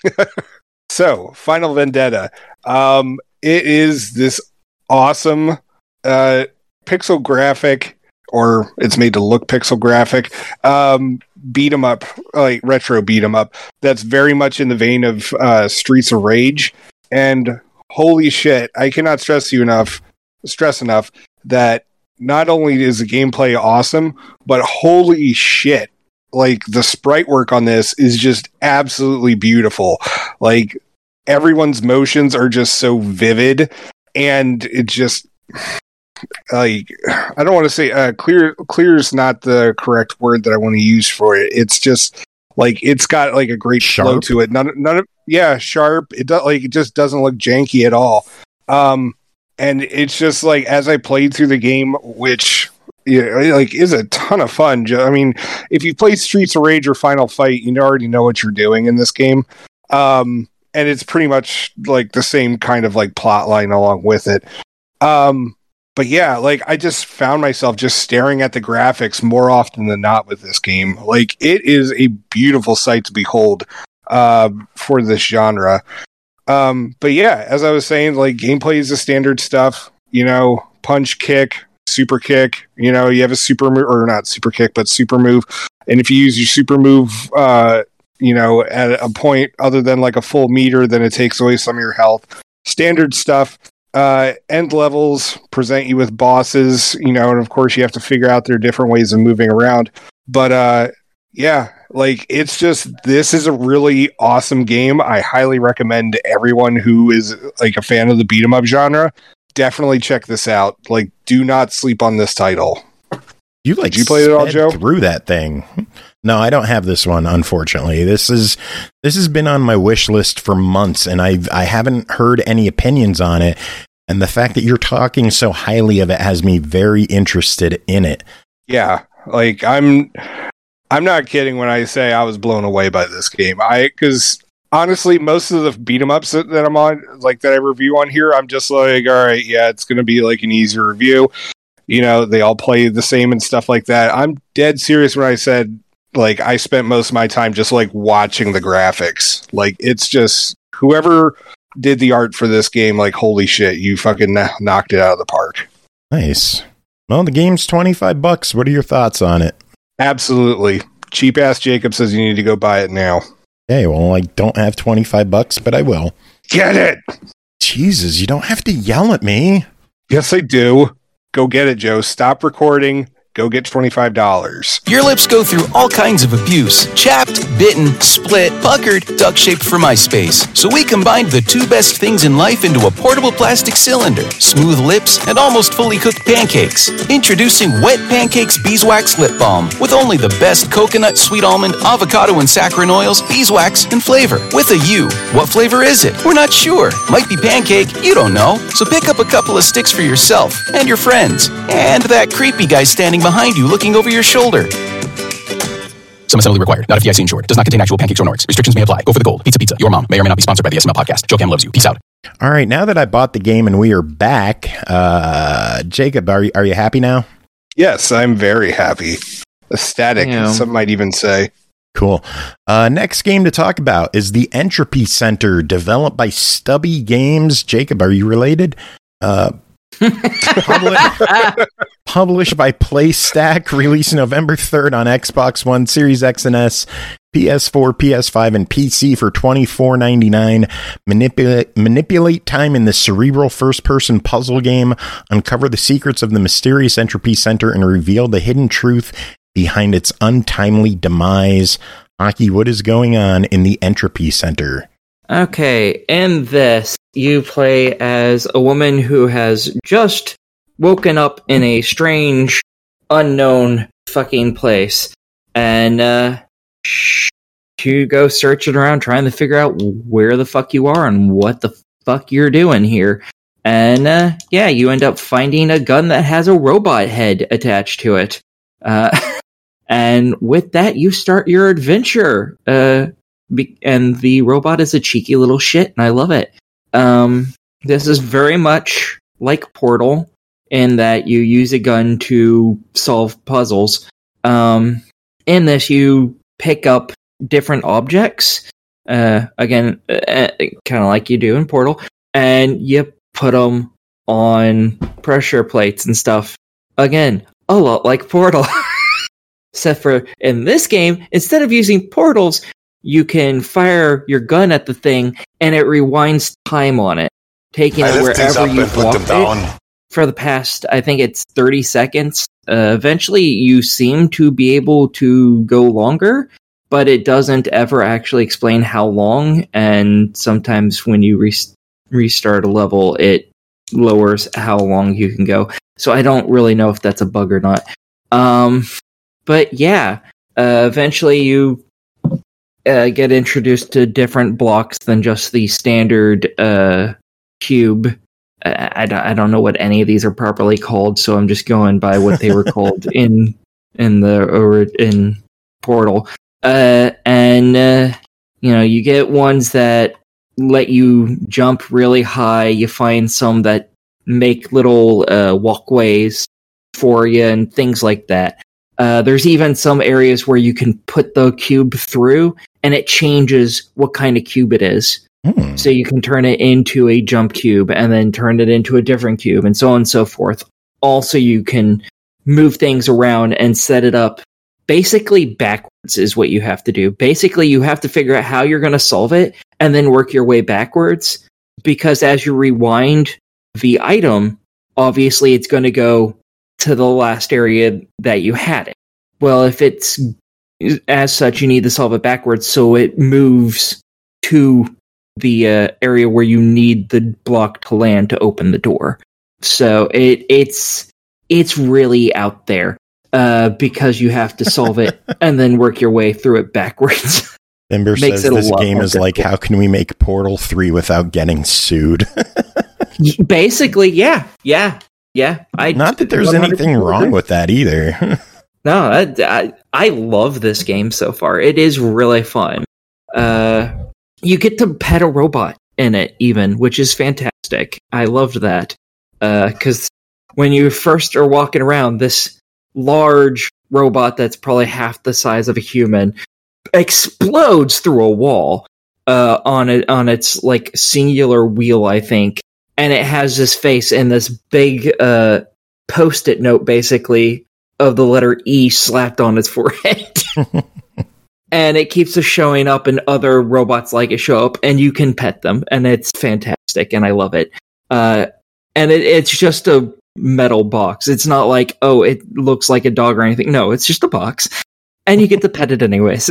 S3: so Final Vendetta. It is this awesome pixel graphic, or it's made to look pixel graphic, beat 'em up, like retro beat 'em up. That's very much in the vein of Streets of Rage, and holy shit, I cannot stress enough that not only is the gameplay awesome, but holy shit, like the sprite work on this is just absolutely beautiful. Like everyone's motions are just so vivid, and it just like, I don't want to say clear is not the correct word that I want to use for it. It's just like it's got like a great flow to it. None of sharp. It just doesn't look janky at all. And it's just like, as I played through the game, which like is a ton of fun. I mean, if you play Streets of Rage or Final Fight, you already know what you're doing in this game. And it's pretty much like the same kind of like plot line along with it. But yeah, like I just found myself just staring at the graphics more often than not with this game. Like it is a beautiful sight to behold for this genre. But yeah, as I was saying, like gameplay is the standard stuff, punch, kick, super kick, you have a super move, or not super kick, but super move. And if you use your super move, at a point other than like a full meter, then it takes away some of your health. Standard stuff. End levels present you with bosses, and of course you have to figure out their different ways of moving around. But yeah, like it's just, this is a really awesome game. I highly recommend everyone who is like a fan of the beat 'em up genre, definitely check this out. Like, do not sleep on this title.
S2: Did
S3: you play it all, Joe?
S2: Through that thing. No, I don't have this one, unfortunately. This has been on my wish list for months, and I haven't heard any opinions on it. And the fact that you're talking so highly of it has me very interested in it.
S3: Yeah, like I'm not kidding when I say I was blown away by this game. Because honestly, most of the beat 'em ups that I'm on, like that I review on here, I'm just like, all right, yeah, it's going to be like an easier review. You know, they all play the same and stuff like that. I'm dead serious when I said, like, I spent most of my time just like watching the graphics. Like, it's just whoever did the art for this game, like, holy shit, you fucking knocked it out of the park.
S2: Nice. Well, the game's $25. What are your thoughts on it?
S3: Absolutely. Cheap ass Jacob says you need to go buy it now.
S2: Okay, well, I don't have $25, but I will.
S3: Get it!
S2: Jesus, you don't have to yell at me.
S3: Yes, I do. Go get it, Joe. Stop recording. Go get $25.
S1: Your lips go through all kinds of abuse. Chapped, bitten, split, puckered, duck-shaped for my space. So we combined the two best things in life into a portable plastic cylinder. Smooth lips and almost fully cooked pancakes. Introducing Wet Pancakes Beeswax Lip Balm. With only the best coconut, sweet almond, avocado, and saccharin oils, beeswax, and flavor. With a U. What flavor is it? We're not sure. Might be pancake. You don't know. So pick up a couple of sticks for yourself and your friends. And that creepy guy standing behind you looking over your shoulder. Some assembly required. Not FDIC insured. Does not contain actual pancakes or Nords. Restrictions may apply. Go for the gold. Pizza Pizza. Your mom may or may not be sponsored by the SML podcast. Joe Cam loves you. Peace out.
S2: All right, now that I bought the game and we are back, Jacob, are you happy now?
S3: Yes, I'm very happy. Ecstatic, some might even say.
S2: Cool. Next game to talk about is the Entropy Center, developed by Stubby Games. Jacob, are you related? Published by PlayStack, released November 3rd on Xbox One, Series X and S, PS4, PS5, and PC for $24.99. Manipulate time in the cerebral first-person puzzle game, uncover the secrets of the mysterious Entropy Center, and reveal the hidden truth behind its untimely demise. Aki, what is going on in the Entropy Center?
S4: Okay, in this, you play as a woman who has just woken up in a strange, unknown fucking place. And, you go searching around trying to figure out where the fuck you are and what the fuck you're doing here. And, you end up finding a gun that has a robot head attached to it. And with that, you start your adventure. And the robot is a cheeky little shit, and I love it. This is very much like Portal, in that you use a gun to solve puzzles. In this, you pick up different objects, again, kind of like you do in Portal, and you put them on pressure plates and stuff. Again, a lot like Portal. Except for, in this game, instead of using portals, you can fire your gun at the thing, and it rewinds time on it, taking it wherever you've walked it for the past, I think it's 30 seconds. Eventually, you seem to be able to go longer, but it doesn't ever actually explain how long, and sometimes when you restart a level, it lowers how long you can go. So I don't really know if that's a bug or not. But yeah, eventually you get introduced to different blocks than just the standard cube. I don't know what any of these are properly called, so I'm just going by what they were called in Portal. You get ones that let you jump really high. You find some that make little walkways for you and things like that. There's even some areas where you can put the cube through, and it changes what kind of cube it is. So you can turn it into a jump cube, and then turn it into a different cube, and so on and so forth. Also, you can move things around and set it up basically backwards is what you have to do. Basically, you have to figure out how you're going to solve it, and then work your way backwards. Because as you rewind the item, obviously it's going to go to the last area that you had it. Well, if it's as such, you need to solve it backwards, so it moves to the area where you need the block to land to open the door. So it's really out there. because you have to solve it and then work your way through it backwards.
S2: Ember says this game is like, how can we make Portal 3 without getting sued?
S4: Basically, yeah.
S2: Not that there's anything wrong with that either.
S4: No, I love this game so far. It is really fun. You get to pet a robot in it, even, which is fantastic. I loved that. Because when you first are walking around, this large robot that's probably half the size of a human explodes through a wall on its like singular wheel, I think, and it has this face and this big post-it note, basically, of the letter E slapped on its forehead. And it keeps us showing up, and other robots like it show up, and you can pet them, and it's fantastic, and I love it. And it's just a metal box. It's not like, oh, it looks like a dog or anything. No, it's just a box. And you get to pet it anyways.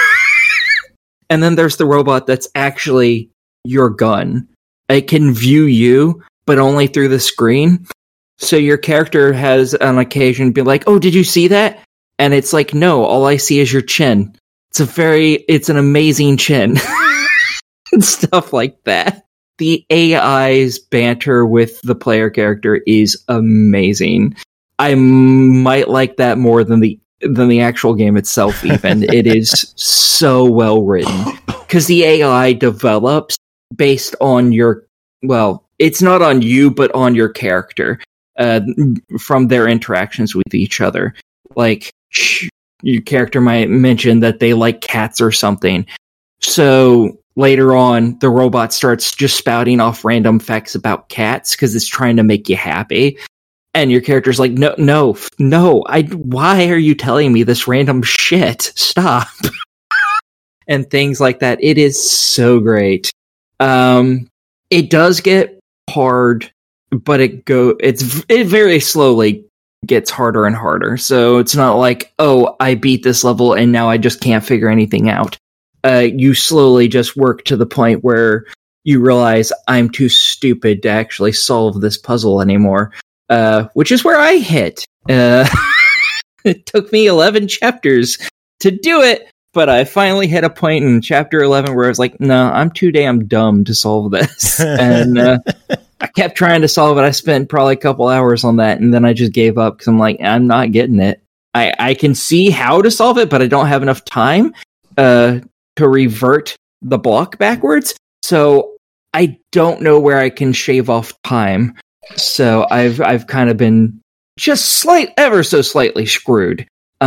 S4: And then there's the robot that's actually your gun. It can view you, but only through the screen. So your character has on occasion be like, oh, did you see that? And it's like, no, all I see is your chin. It's an amazing chin. And stuff like that. The AI's banter with the player character is amazing. I might like that more than the actual game itself, even. It is so well written. Because the AI develops based on it's not on you, but on your character. From their interactions with each other. Like, your character might mention that they like cats or something. So later on, the robot starts just spouting off random facts about cats because it's trying to make you happy. And your character's like, no, why are you telling me this random shit? Stop. And things like that. It is so great. It does get hard, but it very slowly gets harder and harder. So it's not like, oh, I beat this level and now I just can't figure anything out. You slowly just work to the point where you realize I'm too stupid to actually solve this puzzle anymore. Which is where I hit. It took me 11 chapters to do it, but I finally hit a point in chapter 11 where I was like, no, I'm too damn dumb to solve this. And I kept trying to solve it. I spent probably a couple hours on that, and then I just gave up because I'm like, I'm not getting it. I can see how to solve it, but I don't have enough time to revert the block backwards. So I don't know where I can shave off time. So I've kind of been just ever so slightly screwed.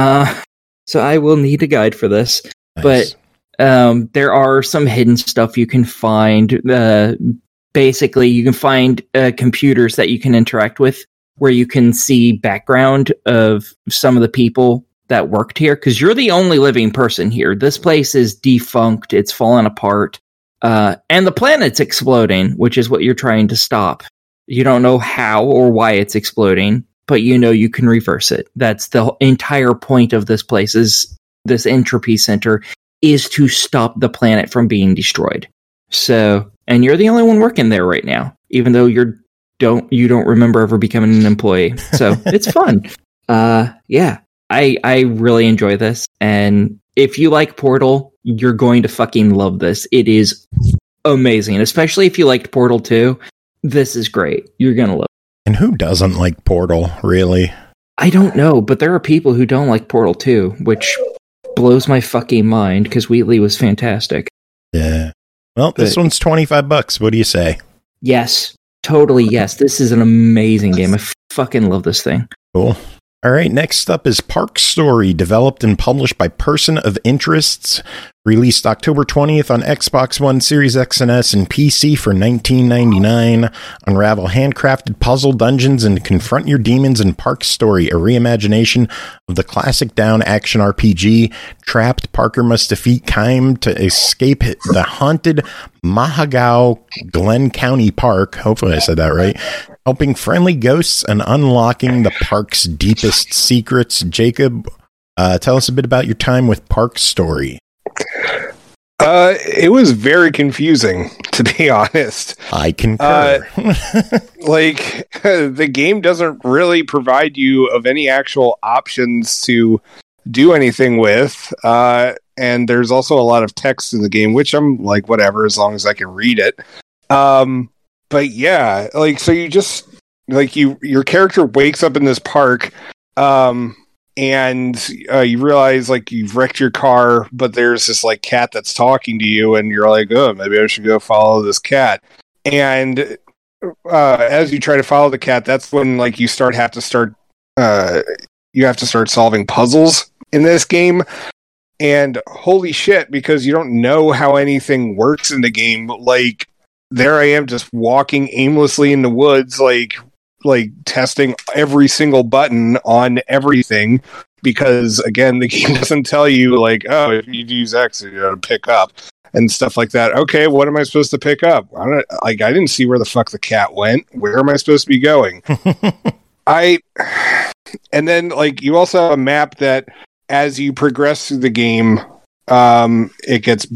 S4: So I will need a guide for this. Nice. But there are some hidden stuff you can find. Basically, you can find computers that you can interact with where you can see background of some of the people that worked here, because you're the only living person here. This place is defunct. It's fallen apart. And the planet's exploding, which is what you're trying to stop. You don't know how or why it's exploding, but you know you can reverse it. That's the entire point of this place, is this entropy center, is to stop the planet from being destroyed. So, and you're the only one working there right now, even though you don't remember ever becoming an employee. So it's fun. Yeah, I really enjoy this. And if you like Portal, you're going to fucking love this. It is amazing, especially if you liked Portal 2. This is great. You're going to love it.
S2: And who doesn't like Portal, really?
S4: I don't know, but there are people who don't like Portal 2, which blows my fucking mind, because Wheatley was fantastic.
S2: Yeah. Well, this one's $25. What do you say?
S4: Yes. Totally yes. This is an amazing game. I fucking love this thing.
S2: Cool. All right, next up is Park Story, developed and published by Person of Interests, released October 20th on Xbox One, Series X and S, and PC for $19.99. Unravel handcrafted puzzle dungeons and confront your demons in Park Story, a reimagination of the classic down action RPG. Trapped, Parker must defeat Kime to escape the haunted Mahagao Glen County Park. Hopefully I said that right. Helping friendly ghosts and unlocking the park's deepest secrets. Jacob, tell us a bit about your time with Park Story.
S3: It was very confusing, to be honest.
S2: I concur.
S3: The game doesn't really provide you of any actual options to do anything with. And there's also a lot of text in the game, which I'm like, whatever, as long as I can read it. But yeah, so you just your character wakes up in this park, and you realize you've wrecked your car, but there's this cat that's talking to you, and you're like, oh, maybe I should go follow this cat. And as you try to follow the cat, that's when you have to start solving puzzles in this game. And holy shit, because you don't know how anything works in the game. There I am just walking aimlessly in the woods, testing every single button on everything, because again, the game doesn't tell you oh, if you use X, you got to pick up and stuff like that. Okay, what am I supposed to pick up? I didn't see where the fuck the cat went. Where am I supposed to be going? And then you also have a map that, as you progress through the game, it gets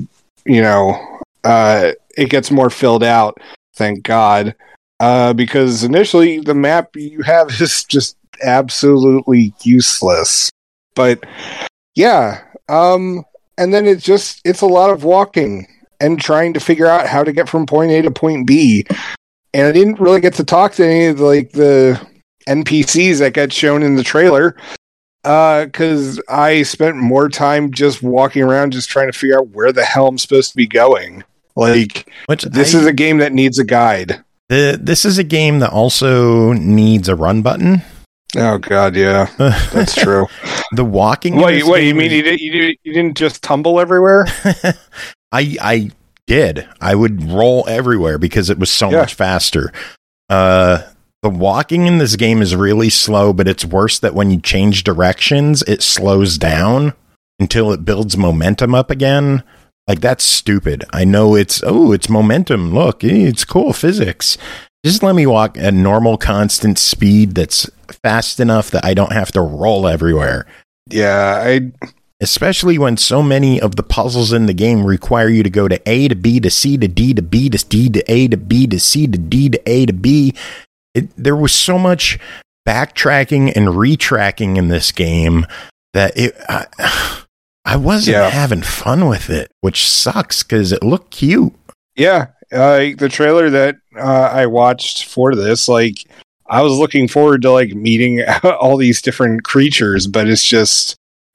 S3: it gets more filled out, thank God, because initially the map you have is just absolutely useless. But yeah, and then it's a lot of walking and trying to figure out how to get from point A to point B. And I didn't really get to talk to any of the NPCs that got shown in the trailer, because I spent more time just walking around, just trying to figure out where the hell I'm supposed to be going. This is a game that needs a guide.
S2: This is a game that also needs a run button.
S3: Oh God, yeah, that's true.
S2: The walking.
S3: Wait, you mean you didn't just tumble everywhere?
S2: I did. I would roll everywhere because it was so much faster. The walking in this game is really slow, but it's worse that when you change directions, it slows down until it builds momentum up again. That's stupid. I know it's momentum. Look, it's cool physics. Just let me walk at normal, constant speed that's fast enough that I don't have to roll everywhere.
S3: Yeah,
S2: especially when so many of the puzzles in the game require you to go to A to B to C to D to B to D to A to B to C to D to A to B. There was so much backtracking and retracking in this game that I wasn't having fun with it, which sucks because it looked cute.
S3: Yeah, the trailer that I watched for this, I was looking forward to meeting all these different creatures, but it's just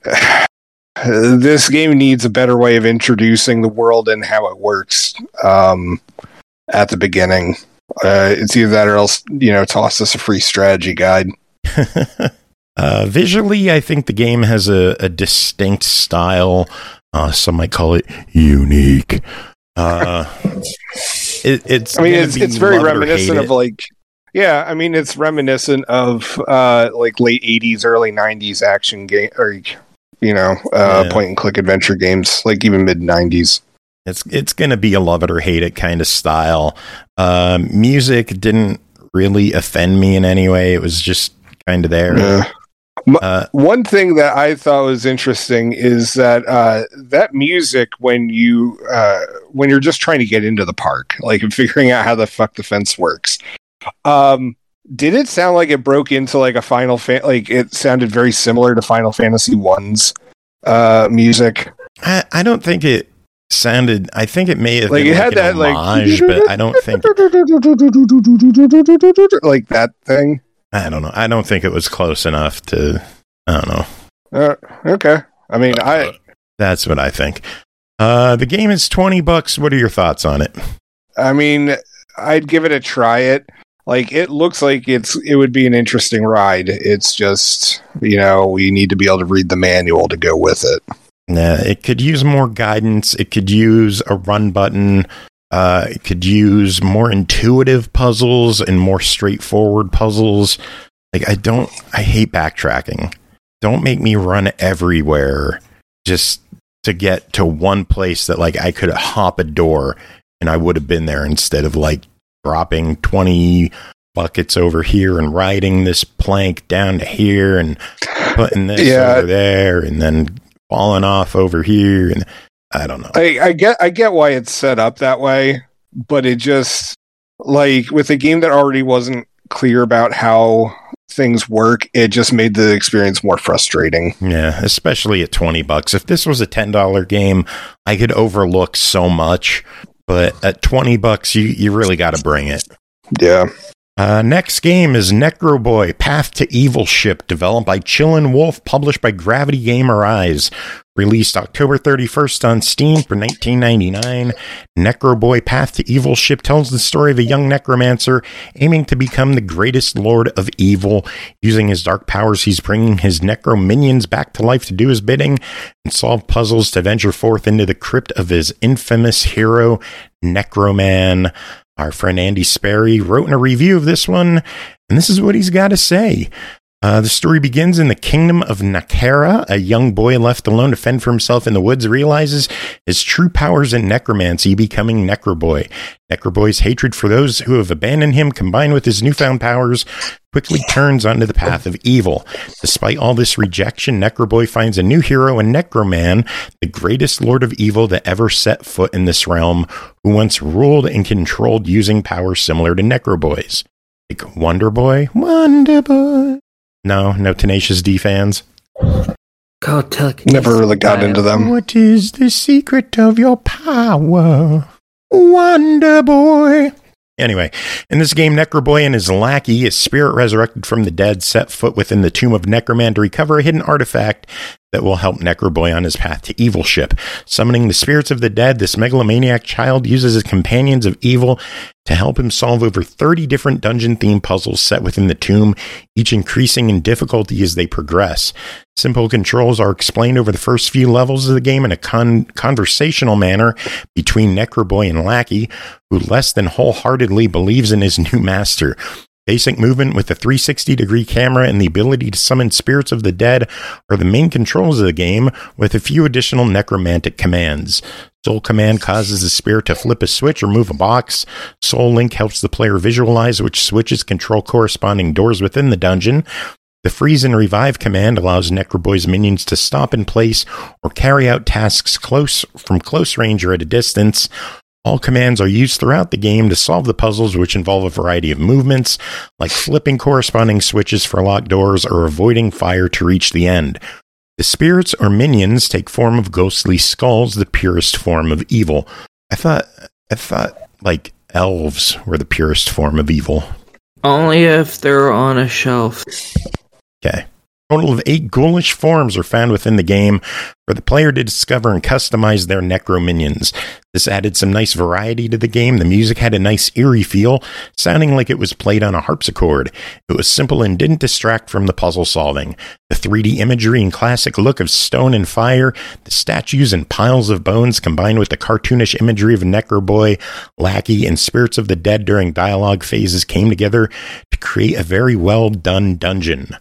S3: this game needs a better way of introducing the world and how it works at the beginning. It's either that or else, toss us a free strategy guide.
S2: Visually, I think the game has a distinct style. Some might call it unique. It's
S3: very reminiscent of it's reminiscent of late 80s, early 90s action game, or point and click adventure games, even mid 90s.
S2: It's going to be a love it or hate it kind of style. Music didn't really offend me in any way. It was just kind of there.
S3: Yeah. One thing that I thought was interesting is that that music, when you're just trying to get into the park, and figuring out how the fuck the fence works, did it sound like it broke into a Final it sounded very similar to Final Fantasy 1's music?
S2: I don't think it sounded. I think it may have been
S3: it had that
S2: homage, but I don't think
S3: that thing.
S2: I don't know. I don't think it was close enough to. I don't know.
S3: Okay. I mean,
S2: that's what I think. The game is $20. What are your thoughts on it?
S3: I mean, I'd give it a try. It looks like it would be an interesting ride. It's just we need to be able to read the manual to go with it.
S2: Yeah, it could use more guidance. It could use a run button. It could use more intuitive puzzles and more straightforward puzzles. I hate backtracking. Don't make me run everywhere just to get to one place that I could hop a door and I would have been there, instead of dropping 20 buckets over here and riding this plank down to here and putting this over there and then falling off over here. And I don't know.
S3: I get why it's set up that way, but it just, like, with a game that already wasn't clear about how things work, it just made the experience more frustrating.
S2: Yeah, especially at $20. If this was a $10 game, I could overlook so much, but at $20, you really got to bring it.
S3: Yeah.
S2: Next game is Necroboy: Path to Evil Ship, developed by Chillin' Wolf, published by Gravity Gamer Eyes. Released October 31st on Steam for $19.99. Necroboy: Path to Evil Ship tells the story of a young necromancer aiming to become the greatest lord of evil. Using his dark powers, he's bringing his necro minions back to life to do his bidding and solve puzzles to venture forth into the crypt of his infamous hero, Necroman. Our friend Andy Sperry wrote in a review of this one, and this is what he's got to say. The story begins in the kingdom of Nakara. A young boy left alone to fend for himself in the woods realizes his true powers in necromancy, becoming Necroboy. Necroboy's hatred for those who have abandoned him, combined with his newfound powers, quickly turns onto the path of evil. Despite all this rejection, Necroboy finds a new hero in Necroman, the greatest lord of evil that ever set foot in this realm, who once ruled and controlled using powers similar to Necroboy's. Like Wonder Boy? Wonder Boy. No Tenacious D fans?
S4: God,
S3: never really got into them.
S2: What is the secret of your power, Wonder Boy? Anyway, in this game, Necroboy and his lackey, his spirit resurrected from the dead, set foot within the tomb of Necroman to recover a hidden artifact that will help Necroboy on his path to Evil Ship. Summoning the spirits of the dead, this megalomaniac child uses his companions of evil to help him solve over 30 different dungeon-themed puzzles set within the tomb, each increasing in difficulty as they progress. Simple controls are explained over the first few levels of the game in a conversational manner between Necroboy and Lackey, who less than wholeheartedly believes in his new master. Basic movement with a 360-degree camera and the ability to summon spirits of the dead are the main controls of the game, with a few additional necromantic commands. Soul Command causes the spirit to flip a switch or move a box. Soul Link helps the player visualize which switches control corresponding doors within the dungeon. The Freeze and Revive command allows Necroboy's minions to stop in place or carry out tasks from close range or at a distance. All commands are used throughout the game to solve the puzzles, which involve a variety of movements, like flipping corresponding switches for locked doors or avoiding fire to reach the end. The spirits or minions take form of ghostly skulls, the purest form of evil. I thought like elves were the purest form of evil.
S4: Only if they're on a shelf.
S2: Okay. A total of 8 ghoulish forms are found within the game for the player to discover and customize their necro minions. This added some nice variety to the game. The music had a nice eerie feel, sounding like it was played on a harpsichord. It was simple and didn't distract from the puzzle solving. The 3D imagery and classic look of stone and fire, the statues and piles of bones combined with the cartoonish imagery of Necroboy, Lackey, and spirits of the dead during dialogue phases came together to create a very well done dungeon.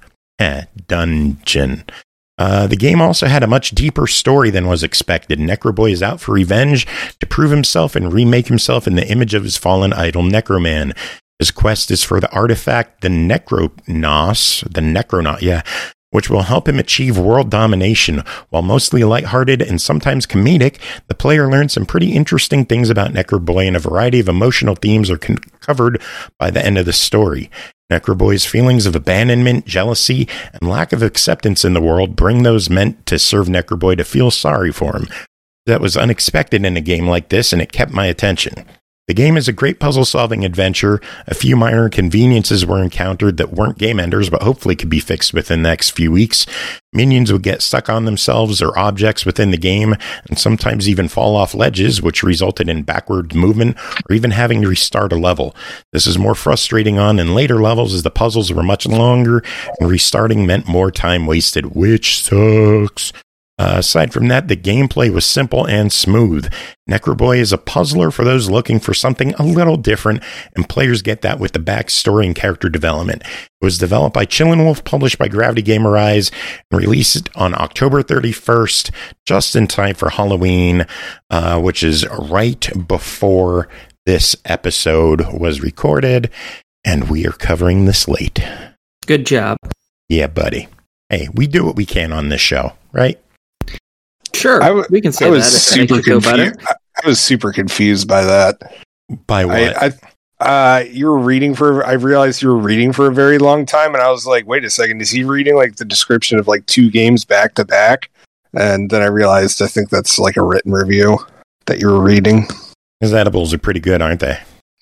S2: The game also had a much deeper story than was expected. Necroboy is out for revenge to prove himself and remake himself in the image of his fallen idol, Necroman. His quest is for the artifact, the Necronaut, which will help him achieve world domination. While mostly lighthearted and sometimes comedic, the player learns some pretty interesting things about Necroboy, and a variety of emotional themes are covered by the end of the story. Necroboy's feelings of abandonment, jealousy, and lack of acceptance in the world bring those meant to serve Necroboy to feel sorry for him. That was unexpected in a game like this, and it kept my attention. The game is a great puzzle-solving adventure. A few minor inconveniences were encountered that weren't game enders, but hopefully could be fixed within the next few weeks. Minions would get stuck on themselves or objects within the game, and sometimes even fall off ledges, which resulted in backward movement or even having to restart a level. This is more frustrating on in later levels as the puzzles were much longer, and restarting meant more time wasted, which sucks. Aside from that, the gameplay was simple and smooth. Necroboy is a puzzler for those looking for something a little different, and players get that with the backstory and character development. It was developed by Chillin' Wolf, published by Gravity Gamer Eyes, and released on October 31st, just in time for Halloween, which is right before this episode was recorded, and we are covering this late.
S4: Good job.
S2: Yeah, buddy. Hey, we do what we can on this show, right?
S4: Sure, we can say that.
S3: Super confused. I was super confused by that.
S2: By what?
S3: You were reading for. I realized you were reading for a very long time, and I was like, "Wait a second, is he reading like the description of like 2 games back to back?" And then I realized I think that's like a written review that you were reading.
S2: His edibles are pretty good, aren't they?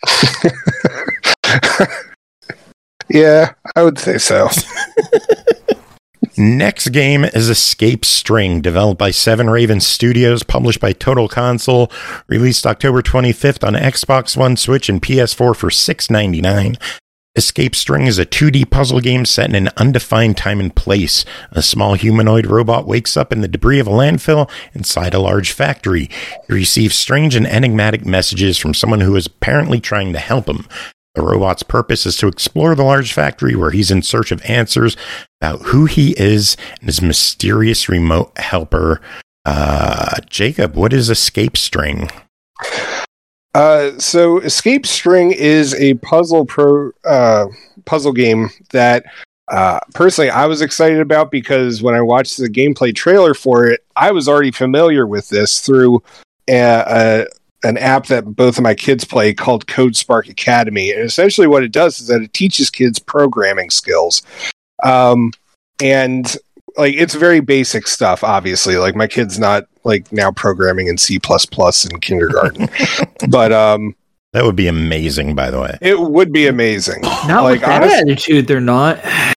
S3: Yeah, I would say so.
S2: Next game is Escape String, developed by Seven Raven Studios, published by Total Console, released October 25th on Xbox One, Switch, and PS4 for $6.99. Escape String is a 2D puzzle game set in an undefined time and place. A small humanoid robot wakes up in the debris of a landfill inside a large factory. He receives strange and enigmatic messages from someone who is apparently trying to help him. The robot's purpose is to explore the large factory where he's in search of answers about who he is and his mysterious remote helper. Jacob, what is Escape String?
S3: So Escape String is a puzzle game that personally I was excited about because when I watched the gameplay trailer for it, I was already familiar with this through an app that both of my kids play called CodeSpark Academy. And essentially what it does is that it teaches kids programming skills. And like, it's very basic stuff, obviously. Like my kid's not like now programming in C++ in kindergarten, but,
S2: that would be amazing, by the way.
S3: It would be amazing.
S4: Not like, with that attitude, they're not.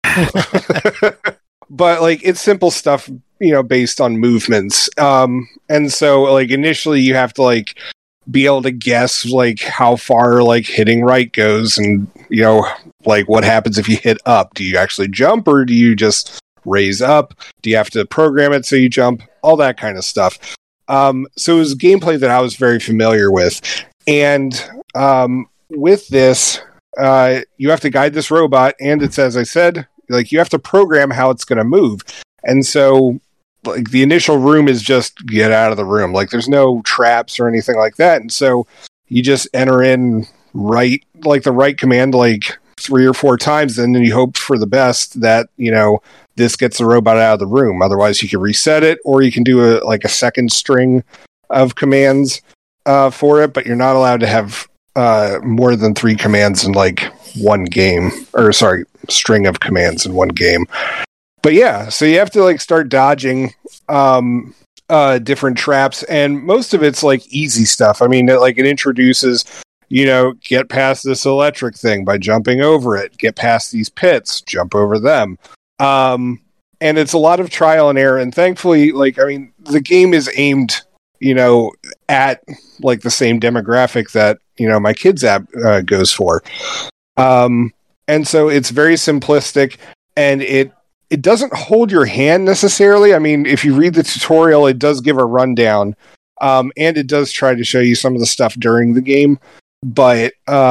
S3: But like, it's simple stuff, based on movements. And so like initially you have to like be able to guess like how far like hitting right goes and like what happens if you hit up. Do you actually jump or do you just raise up? Do you have to program it so you jump? All that kind of stuff. So it was gameplay that I was very familiar with. And with this, you have to guide this robot, and it's, as I said, like you have to program how it's going to move. And so like the initial room is just get out of the room. Like there's no traps or anything like that. And so you just enter in the right command like 3 or 4 times, and then you hope for the best that, this gets the robot out of the room. Otherwise you can reset it, or you can do a second string of commands for it, but you're not allowed to have more than 3 commands in like one game, or string of commands in one game. But yeah, so you have to like start dodging different traps, and most of it's like easy stuff. I mean, it introduces, get past this electric thing by jumping over it, get past these pits, jump over them. And it's a lot of trial and error. And thankfully, the game is aimed, at like the same demographic that, my kids app goes for. And so it's very simplistic, and it doesn't hold your hand necessarily. I mean, if you read the tutorial, it does give a rundown, and it does try to show you some of the stuff during the game. But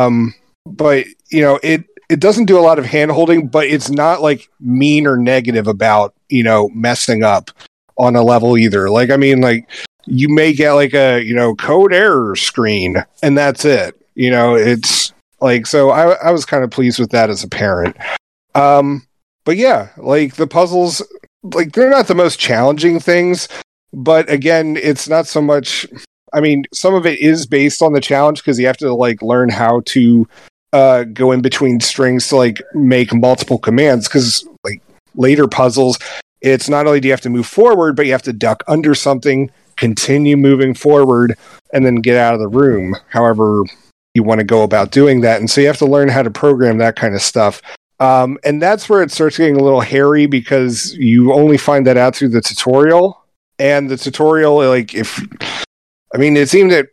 S3: it doesn't do a lot of hand holding, but it's not like mean or negative about, messing up on a level either. Like, I mean, like you may get like a, code error screen, and that's it. It's like, so I was kind of pleased with that as a parent. But yeah, like the puzzles, like they're not the most challenging things, but again, it's not so much. I mean, some of it is based on the challenge because you have to like learn how to go in between strings to like make multiple commands. Because like later puzzles, it's not only do you have to move forward, but you have to duck under something, continue moving forward, and then get out of the room. However you want to go about doing that, and so you have to learn how to program that kind of stuff. And that's where it starts getting a little hairy because you only find that out through the tutorial. And the tutorial, it seemed that,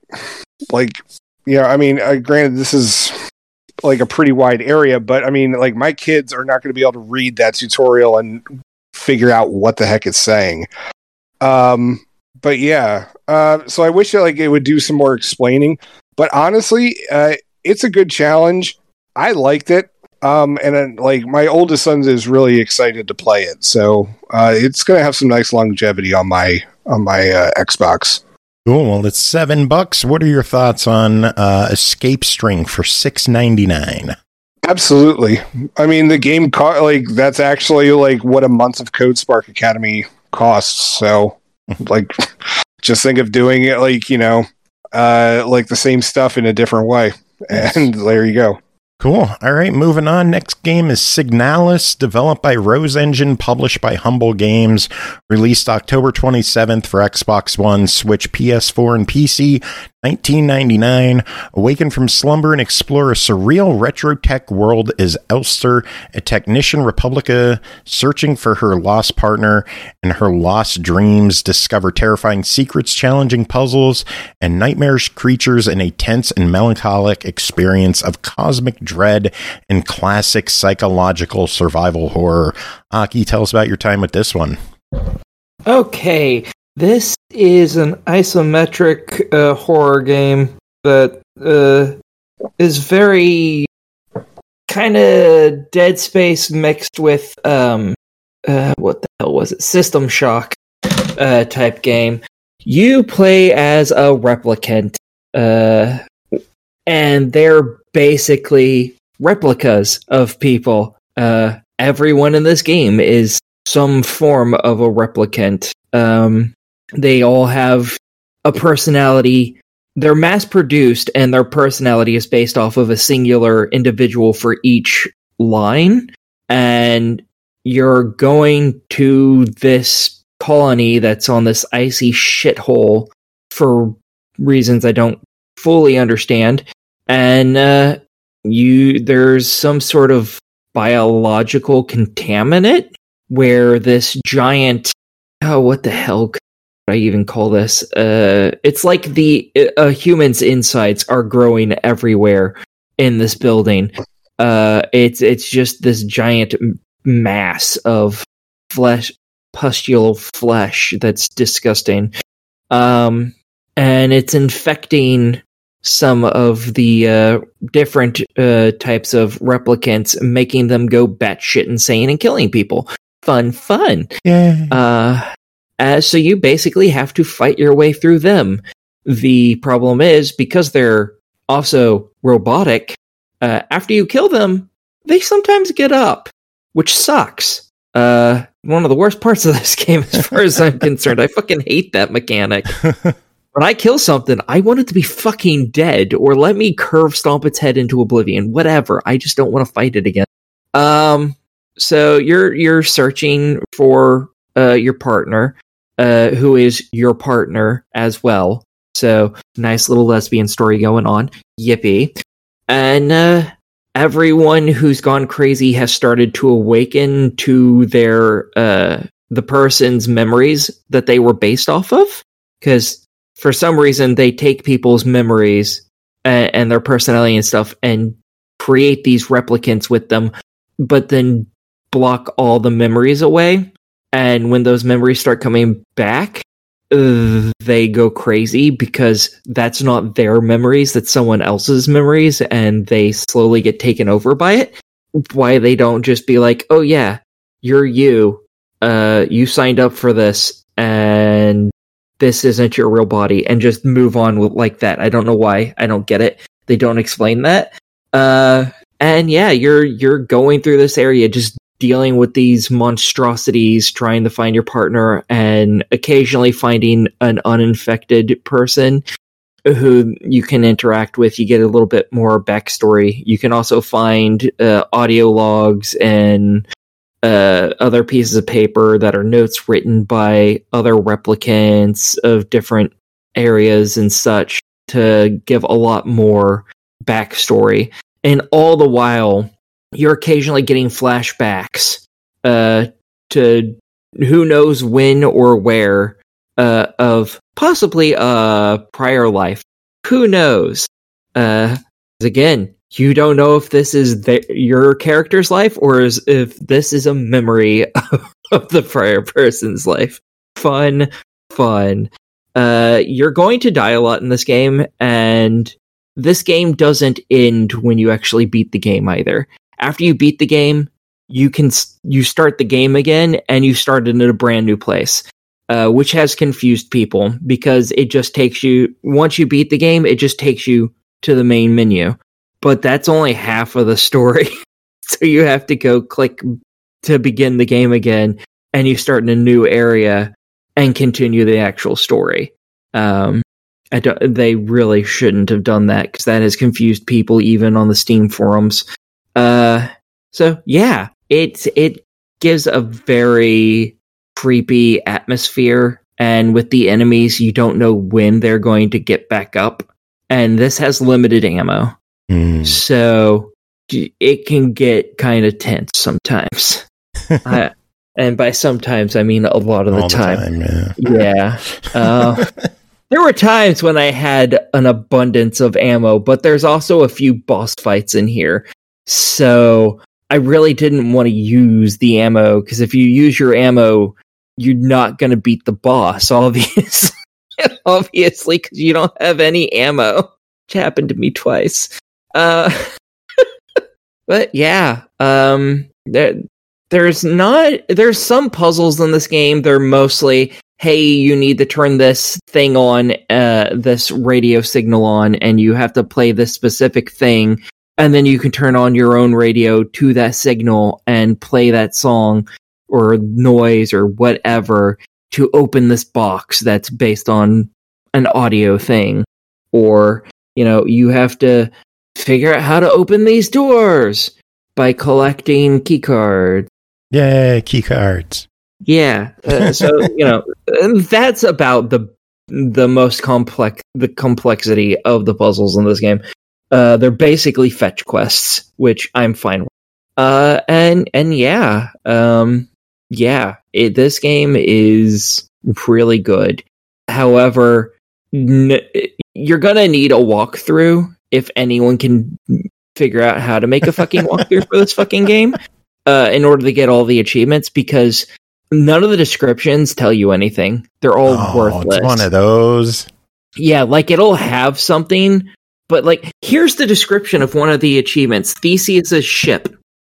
S3: granted, this is like a pretty wide area, but I mean, like my kids are not going to be able to read that tutorial and figure out what the heck it's saying. But yeah, so I wish that it would do some more explaining. But honestly, it's a good challenge. I liked it. And then, my oldest son is really excited to play it, so it's going to have some nice longevity on my Xbox.
S2: Cool. Well, it's $7. What are your thoughts on Escape String for $6.99?
S3: Absolutely. I mean, the game that's actually what a month of CodeSpark Academy costs. So Like, just think of doing it like, like the same stuff in a different way. And there you go.
S2: Cool. All right, moving on. Next game is Signalis, developed by Rose Engine, published by Humble Games, released October 27th for Xbox One, Switch, PS4, and PC, 1999. Awaken from slumber and explore a surreal retro-tech world as Elster, a technician Republica searching for her lost partner and her lost dreams, discover terrifying secrets, challenging puzzles, and nightmarish creatures in a tense and melancholic experience of cosmic dread and classic psychological survival horror. Aki, tell us about your time with this one.
S4: Okay, this is an isometric horror game that is very kind of Dead Space mixed with what the hell was it? System Shock type game. You play as a replicant, and they're basically replicas of people. Everyone in this game is some form of a replicant. They all have a personality. They're mass-produced, and their personality is based off of a singular individual for each line. And you're going to this colony that's on this icy shithole for reasons I don't fully understand. And there's some sort of biological contaminant where this giant, what the hell could I even call this? It's like the human's insides are growing everywhere in this building. It's just this giant mass of flesh, pustule flesh that's disgusting. And it's infecting some of the different types of replicants, making them go batshit insane and killing people. Fun.
S2: Yeah.
S4: So you basically have to fight your way through them. The problem is, because they're also robotic, after you kill them, they sometimes get up, which sucks. One of the worst parts of this game, as far as I'm concerned. I fucking hate that mechanic. When I kill something, I want it to be fucking dead, or let me curve stomp its head into oblivion. Whatever. I just don't want to fight it again. So you're searching for your partner, who is your partner as well. So nice little lesbian story going on. Yippee. And everyone who's gone crazy has started to awaken to their the person's memories that they were based off of, because for some reason, they take people's memories and their personality and stuff and create these replicants with them, but then block all the memories away. And when those memories start coming back, they go crazy because that's not their memories, that's someone else's memories, and they slowly get taken over by it. Why they don't just be like, oh yeah, you're you. You signed up for this, and this isn't your real body, and just move on with like that. I don't know why. I don't get it. They don't explain that. And yeah, you're going through this area just dealing with these monstrosities, trying to find your partner, and occasionally finding an uninfected person who you can interact with. You get a little bit more backstory. You can also find audio logs and other pieces of paper that are notes written by other replicants of different areas and such to give a lot more backstory. And all the while, you're occasionally getting flashbacks to who knows when or where of possibly a prior life. Who knows? Again, you don't know if this is your character's life or if this is a memory of the prior person's life. Fun. You're going to die a lot in this game, and this game doesn't end when you actually beat the game either. After you beat the game, you start the game again, and you start in a brand new place, which has confused people because it just takes you, once you beat the game, it just takes you to the main menu. But that's only half of the story. So you have to go click to begin the game again, and you start in a new area and continue the actual story. They really shouldn't have done that because that has confused people even on the Steam forums. So yeah, it gives a very creepy atmosphere, and with the enemies, you don't know when they're going to get back up. And this has limited ammo, so it can get kind of tense sometimes. And by sometimes, I mean a lot of the time. Yeah. There were times when I had an abundance of ammo, but there's also a few boss fights in here. So I really didn't want to use the ammo, because if you use your ammo, you're not going to beat the boss, obviously, because you don't have any ammo. Which happened to me twice. But yeah, there's some puzzles in this game. They're mostly, hey, you need to turn this thing on, this radio signal on, and you have to play this specific thing, and then you can turn on your own radio to that signal and play that song or noise or whatever to open this box that's based on an audio thing. Or, you have to figure out how to open these doors by collecting keycards.
S2: Yay, keycards.
S4: Yeah, so that's about the most complex, the complexity of the puzzles in this game. They're basically fetch quests, which I'm fine with. This game is really good. However, you're gonna need a walkthrough if anyone can figure out how to make a fucking walkthrough for this fucking game, in order to get all the achievements, because none of the descriptions tell you anything. They're all worthless.
S2: It's one of those.
S4: Yeah, it'll have something, but here's the description of one of the achievements: Theseus' ship.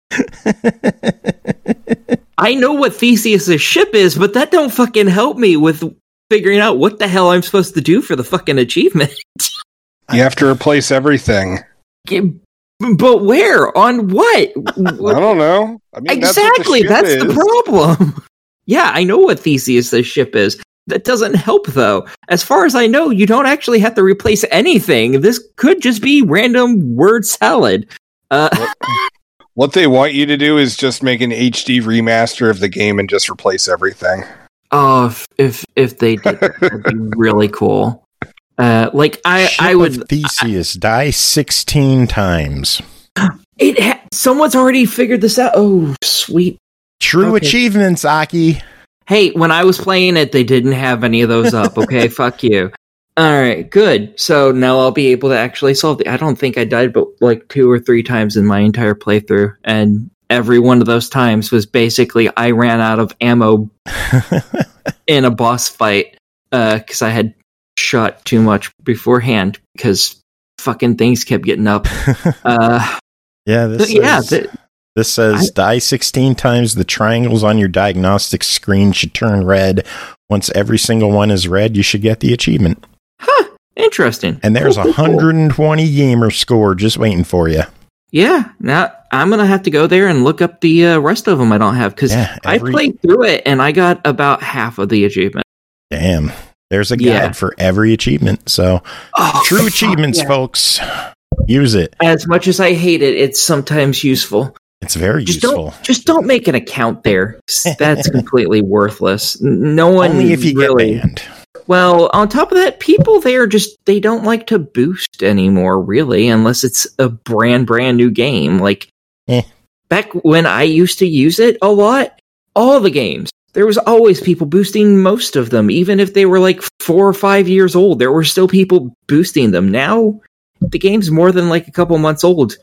S4: I know what Theseus' ship is, but that don't fucking help me with figuring out what the hell I'm supposed to do for the fucking achievement.
S3: You have to replace everything.
S4: But where? On what?
S3: I don't know. I mean,
S4: exactly, that's the problem. Yeah, I know what Theseus' ship is. That doesn't help, though. As far as I know, you don't actually have to replace anything. This could just be random word salad.
S3: What they want you to do is just make an HD remaster of the game and just replace everything.
S4: Oh, if they did, that'd be really cool. I would.
S2: Theseus die 16 times.
S4: Someone's already figured this out. Oh, sweet.
S2: True achievements, Aki.
S4: Hey, when I was playing it, they didn't have any of those up. Okay, fuck you. All right, good. So now I'll be able to actually solve I don't think I died but 2 or 3 times in my entire playthrough, and every one of those times was basically I ran out of ammo in a boss fight because I had shot too much beforehand because fucking things kept getting up.
S2: This says die 16 times. The triangles on your diagnostic screen should turn red. Once every single one is red, you should get the achievement.
S4: Huh, interesting.
S2: And there's 120 gamer score just waiting for you.
S4: Yeah, now I'm going to have to go there and look up the rest of them I don't have, because I played through it and I got about half of the achievement.
S2: Damn. There's a guide for every achievement. So, true achievements, folks. Use it.
S4: As much as I hate it, it's sometimes useful.
S2: It's very useful.
S4: Just don't make an account there. That's completely worthless. No one
S2: only if you get banned.
S4: Well, on top of that, people there they don't like to boost anymore, really, unless it's a brand new game. Back when I used to use it a lot, all the games, there was always people boosting most of them. Even if they were 4 or 5 years old, there were still people boosting them. Now, the game's more than a couple months old.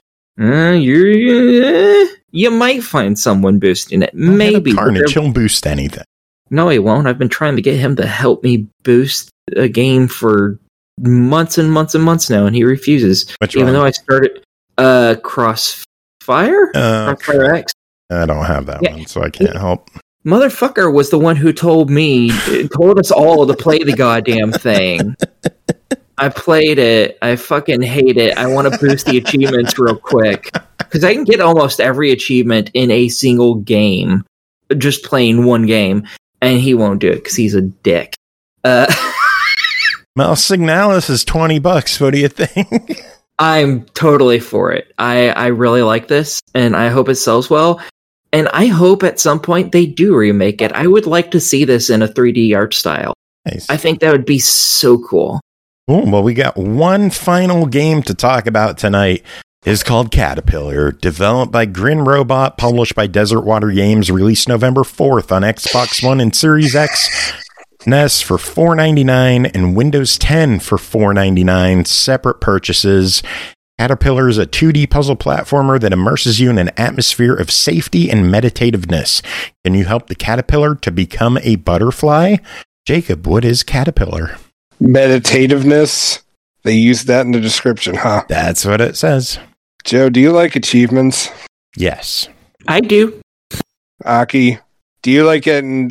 S4: You might find someone boosting it. Maybe.
S2: Carnage, he'll boost anything.
S4: No, he won't. I've been trying to get him to help me boost a game for months and months and months now, and he refuses. Even though I started Crossfire? Crossfire X.
S2: I don't have that one, so I can't help.
S4: Motherfucker was the one who told us all to play the goddamn thing. I played it. I fucking hate it. I want to boost the achievements real quick. Because I can get almost every achievement in a single game. Just playing one game. and he won't do it because he's a dick.
S2: Well, Signalis is $20. What do you think?
S4: I'm totally for it. I really like this, and I hope it sells well. And I hope at some point they do remake it. I would like to see this in a 3D art style.
S2: Nice.
S4: I think that would be so cool.
S2: Cool. Well, we got one final game to talk about tonight. It's called Caterpillar, developed by Grin Robot, published by Desert Water Games, released November 4th on Xbox One and Series X, NES for $4.99 and Windows 10 for $4.99, separate purchases. Caterpillar is a 2D puzzle platformer that immerses you in an atmosphere of safety and meditativeness. Can you help the caterpillar to become a butterfly? Jacob, what is Caterpillar?
S3: Meditativeness. They use that in the description, huh?
S2: That's what it says.
S3: Joe, do you like achievements?
S2: Yes.
S4: I do.
S3: Aki, do you like getting,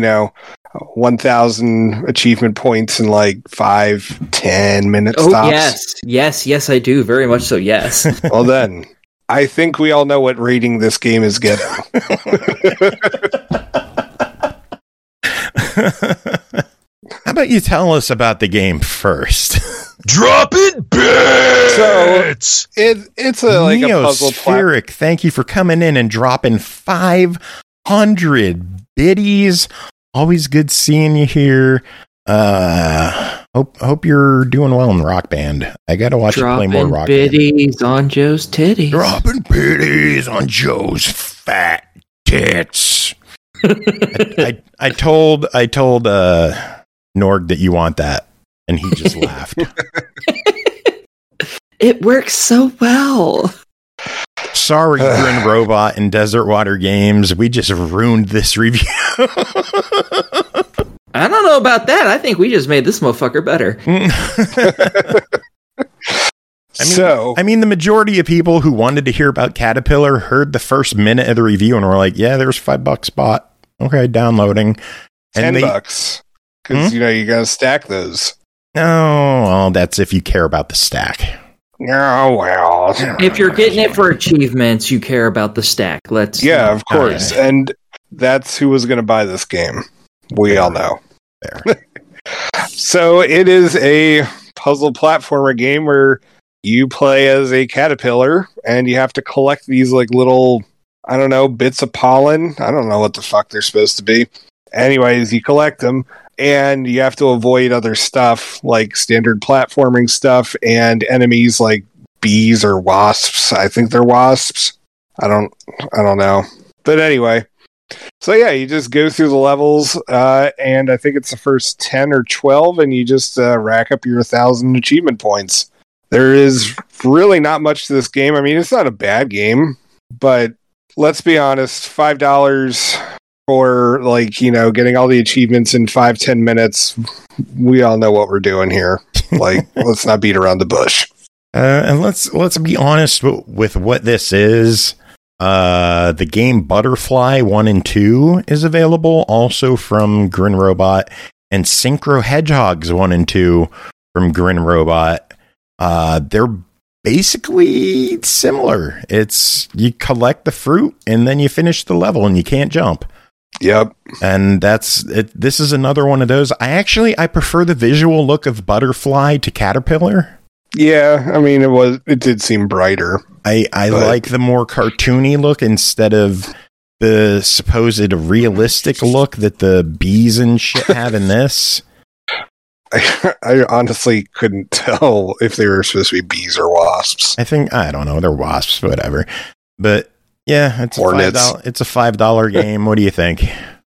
S3: 1,000 achievement points in 5-10 minutes stops?
S4: Yes, I do. Very much so, yes.
S3: Well then, I think we all know what rating this game is getting.
S2: How about you tell us about the game first?
S1: Dropping bits!
S3: So, it's a puzzle
S2: Neospheric, thank you for coming in and dropping 500 biddies. Always good seeing you here. Hope you're doing well in Rock Band. I gotta watch you play more Rock Band.
S4: Dropping biddies on Joe's titties.
S2: Dropping biddies on Joe's fat tits. I told Norg that you want that, and he just laughed.
S4: It works so well.
S2: Sorry, Grin Robot and Desert Water Games. We just ruined this review.
S4: I don't know about that. I think we just made this motherfucker better.
S2: I mean, the majority of people who wanted to hear about Caterpillar heard the first minute of the review and were like, yeah, there's $5 bot. Okay, downloading. And
S3: $10. Because, you gotta stack those.
S2: Oh, well, that's if you care about the stack.
S3: Oh, well.
S4: If you're getting it for achievements, you care about the stack.
S3: Yeah, of course. And that's who was going to buy this game. We all know.
S2: There.
S3: So it is a puzzle platformer game where you play as a caterpillar and you have to collect these little, I don't know, bits of pollen. I don't know what the fuck they're supposed to be. Anyways, you collect them and you have to avoid other stuff like standard platforming stuff and enemies like bees or wasps. I think they're wasps. I don't know. But anyway, so yeah, you just go through the levels and I think it's the first 10 or 12 and you just rack up your 1,000 achievement points. There is really not much to this game. I mean, it's not a bad game, but let's be honest, $5 for getting all the achievements in 5-10 minutes. We all know what we're doing here. Let's not beat around the bush.
S2: And let's be honest with what this is. The game Butterfly 1 and 2 is available also from Grin Robot, and Synchro Hedgehogs 1 and 2 from Grin Robot. They're basically similar. It's you collect the fruit and then you finish the level and you can't jump.
S3: Yep.
S2: And that's it. This is another one of those. I prefer the visual look of Butterfly to Caterpillar.
S3: Yeah, I mean it did seem brighter.
S2: I like the more cartoony look instead of the supposed realistic look that the bees and shit have in this.
S3: I honestly couldn't tell if they were supposed to be bees or wasps.
S2: I don't know, they're wasps, whatever. But yeah, it's
S3: Hornets.
S2: It's a $5 game. What do you think?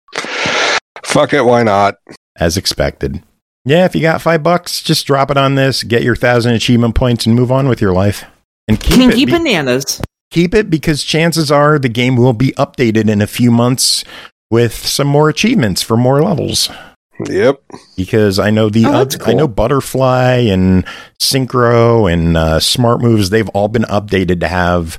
S3: Fuck it, why not?
S2: As expected. Yeah, if you got $5, just drop it on this, get your 1,000 achievement points, and move on with your life. And
S4: keep bananas.
S2: Keep it because chances are the game will be updated in a few months with some more achievements for more levels.
S3: Yep.
S2: Because I know
S4: cool.
S2: I know Butterfly and Synchro and Smart Moves, they've all been updated to have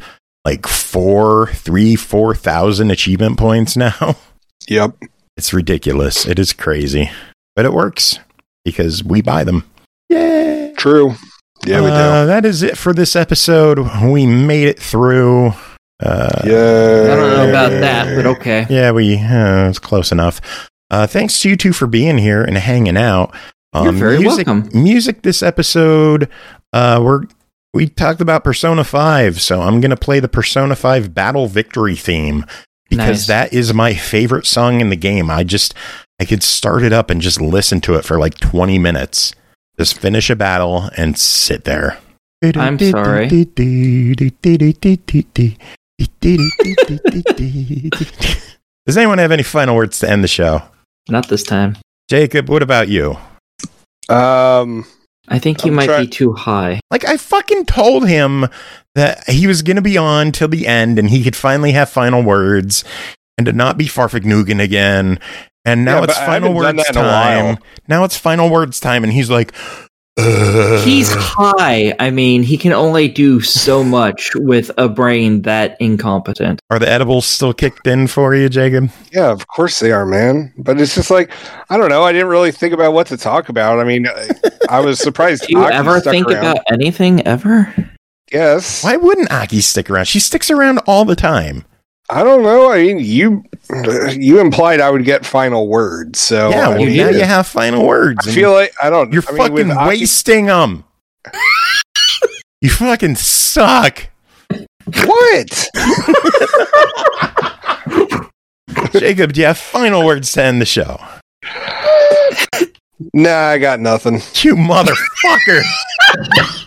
S2: 4,000 achievement points now.
S3: Yep.
S2: It's ridiculous. It is crazy. But it works because we buy them. Yay!
S3: True. Yeah, we do.
S2: That is it for this episode. We made it through.
S3: Yeah.
S4: I don't know about that, but okay.
S2: Yeah, it's close enough. Thanks to you two for being here and hanging out.
S4: You're very welcome.
S2: Music this episode, we talked about Persona 5, so I'm going to play the Persona 5 Battle Victory theme because that is my favorite song in the game. I could start it up and just listen to it for like 20 minutes. Just finish a battle and sit there.
S4: I'm sorry.
S2: Does anyone have any final words to end the show?
S4: Not this time.
S2: Jacob, what about you?
S4: I think you might be too high.
S2: Like, I fucking told him that he was going to be on till the end and he could finally have final words and to not be Farfignugan again. And now it's final words time. Now it's final words time. And he's like,
S4: He's high. I mean, he can only do so much with a brain that incompetent.
S2: Are the edibles still kicked in for you, Jacob?
S3: Yeah, of course they are, man. But it's just like, I don't know. I didn't really think about what to talk about. I mean, I was surprised.
S4: Do you ever think about anything, ever?
S3: Yes.
S2: Why wouldn't Aki stick around? She sticks around all the time.
S3: I don't know. I mean, you implied I would get final words, so
S2: yeah. Well, now you have final words.
S3: I feel like I don't.
S2: You're fucking wasting them. You fucking suck.
S3: What?
S2: Jacob, do you have final words to end the show?
S3: Nah, I got nothing.
S2: You motherfucker.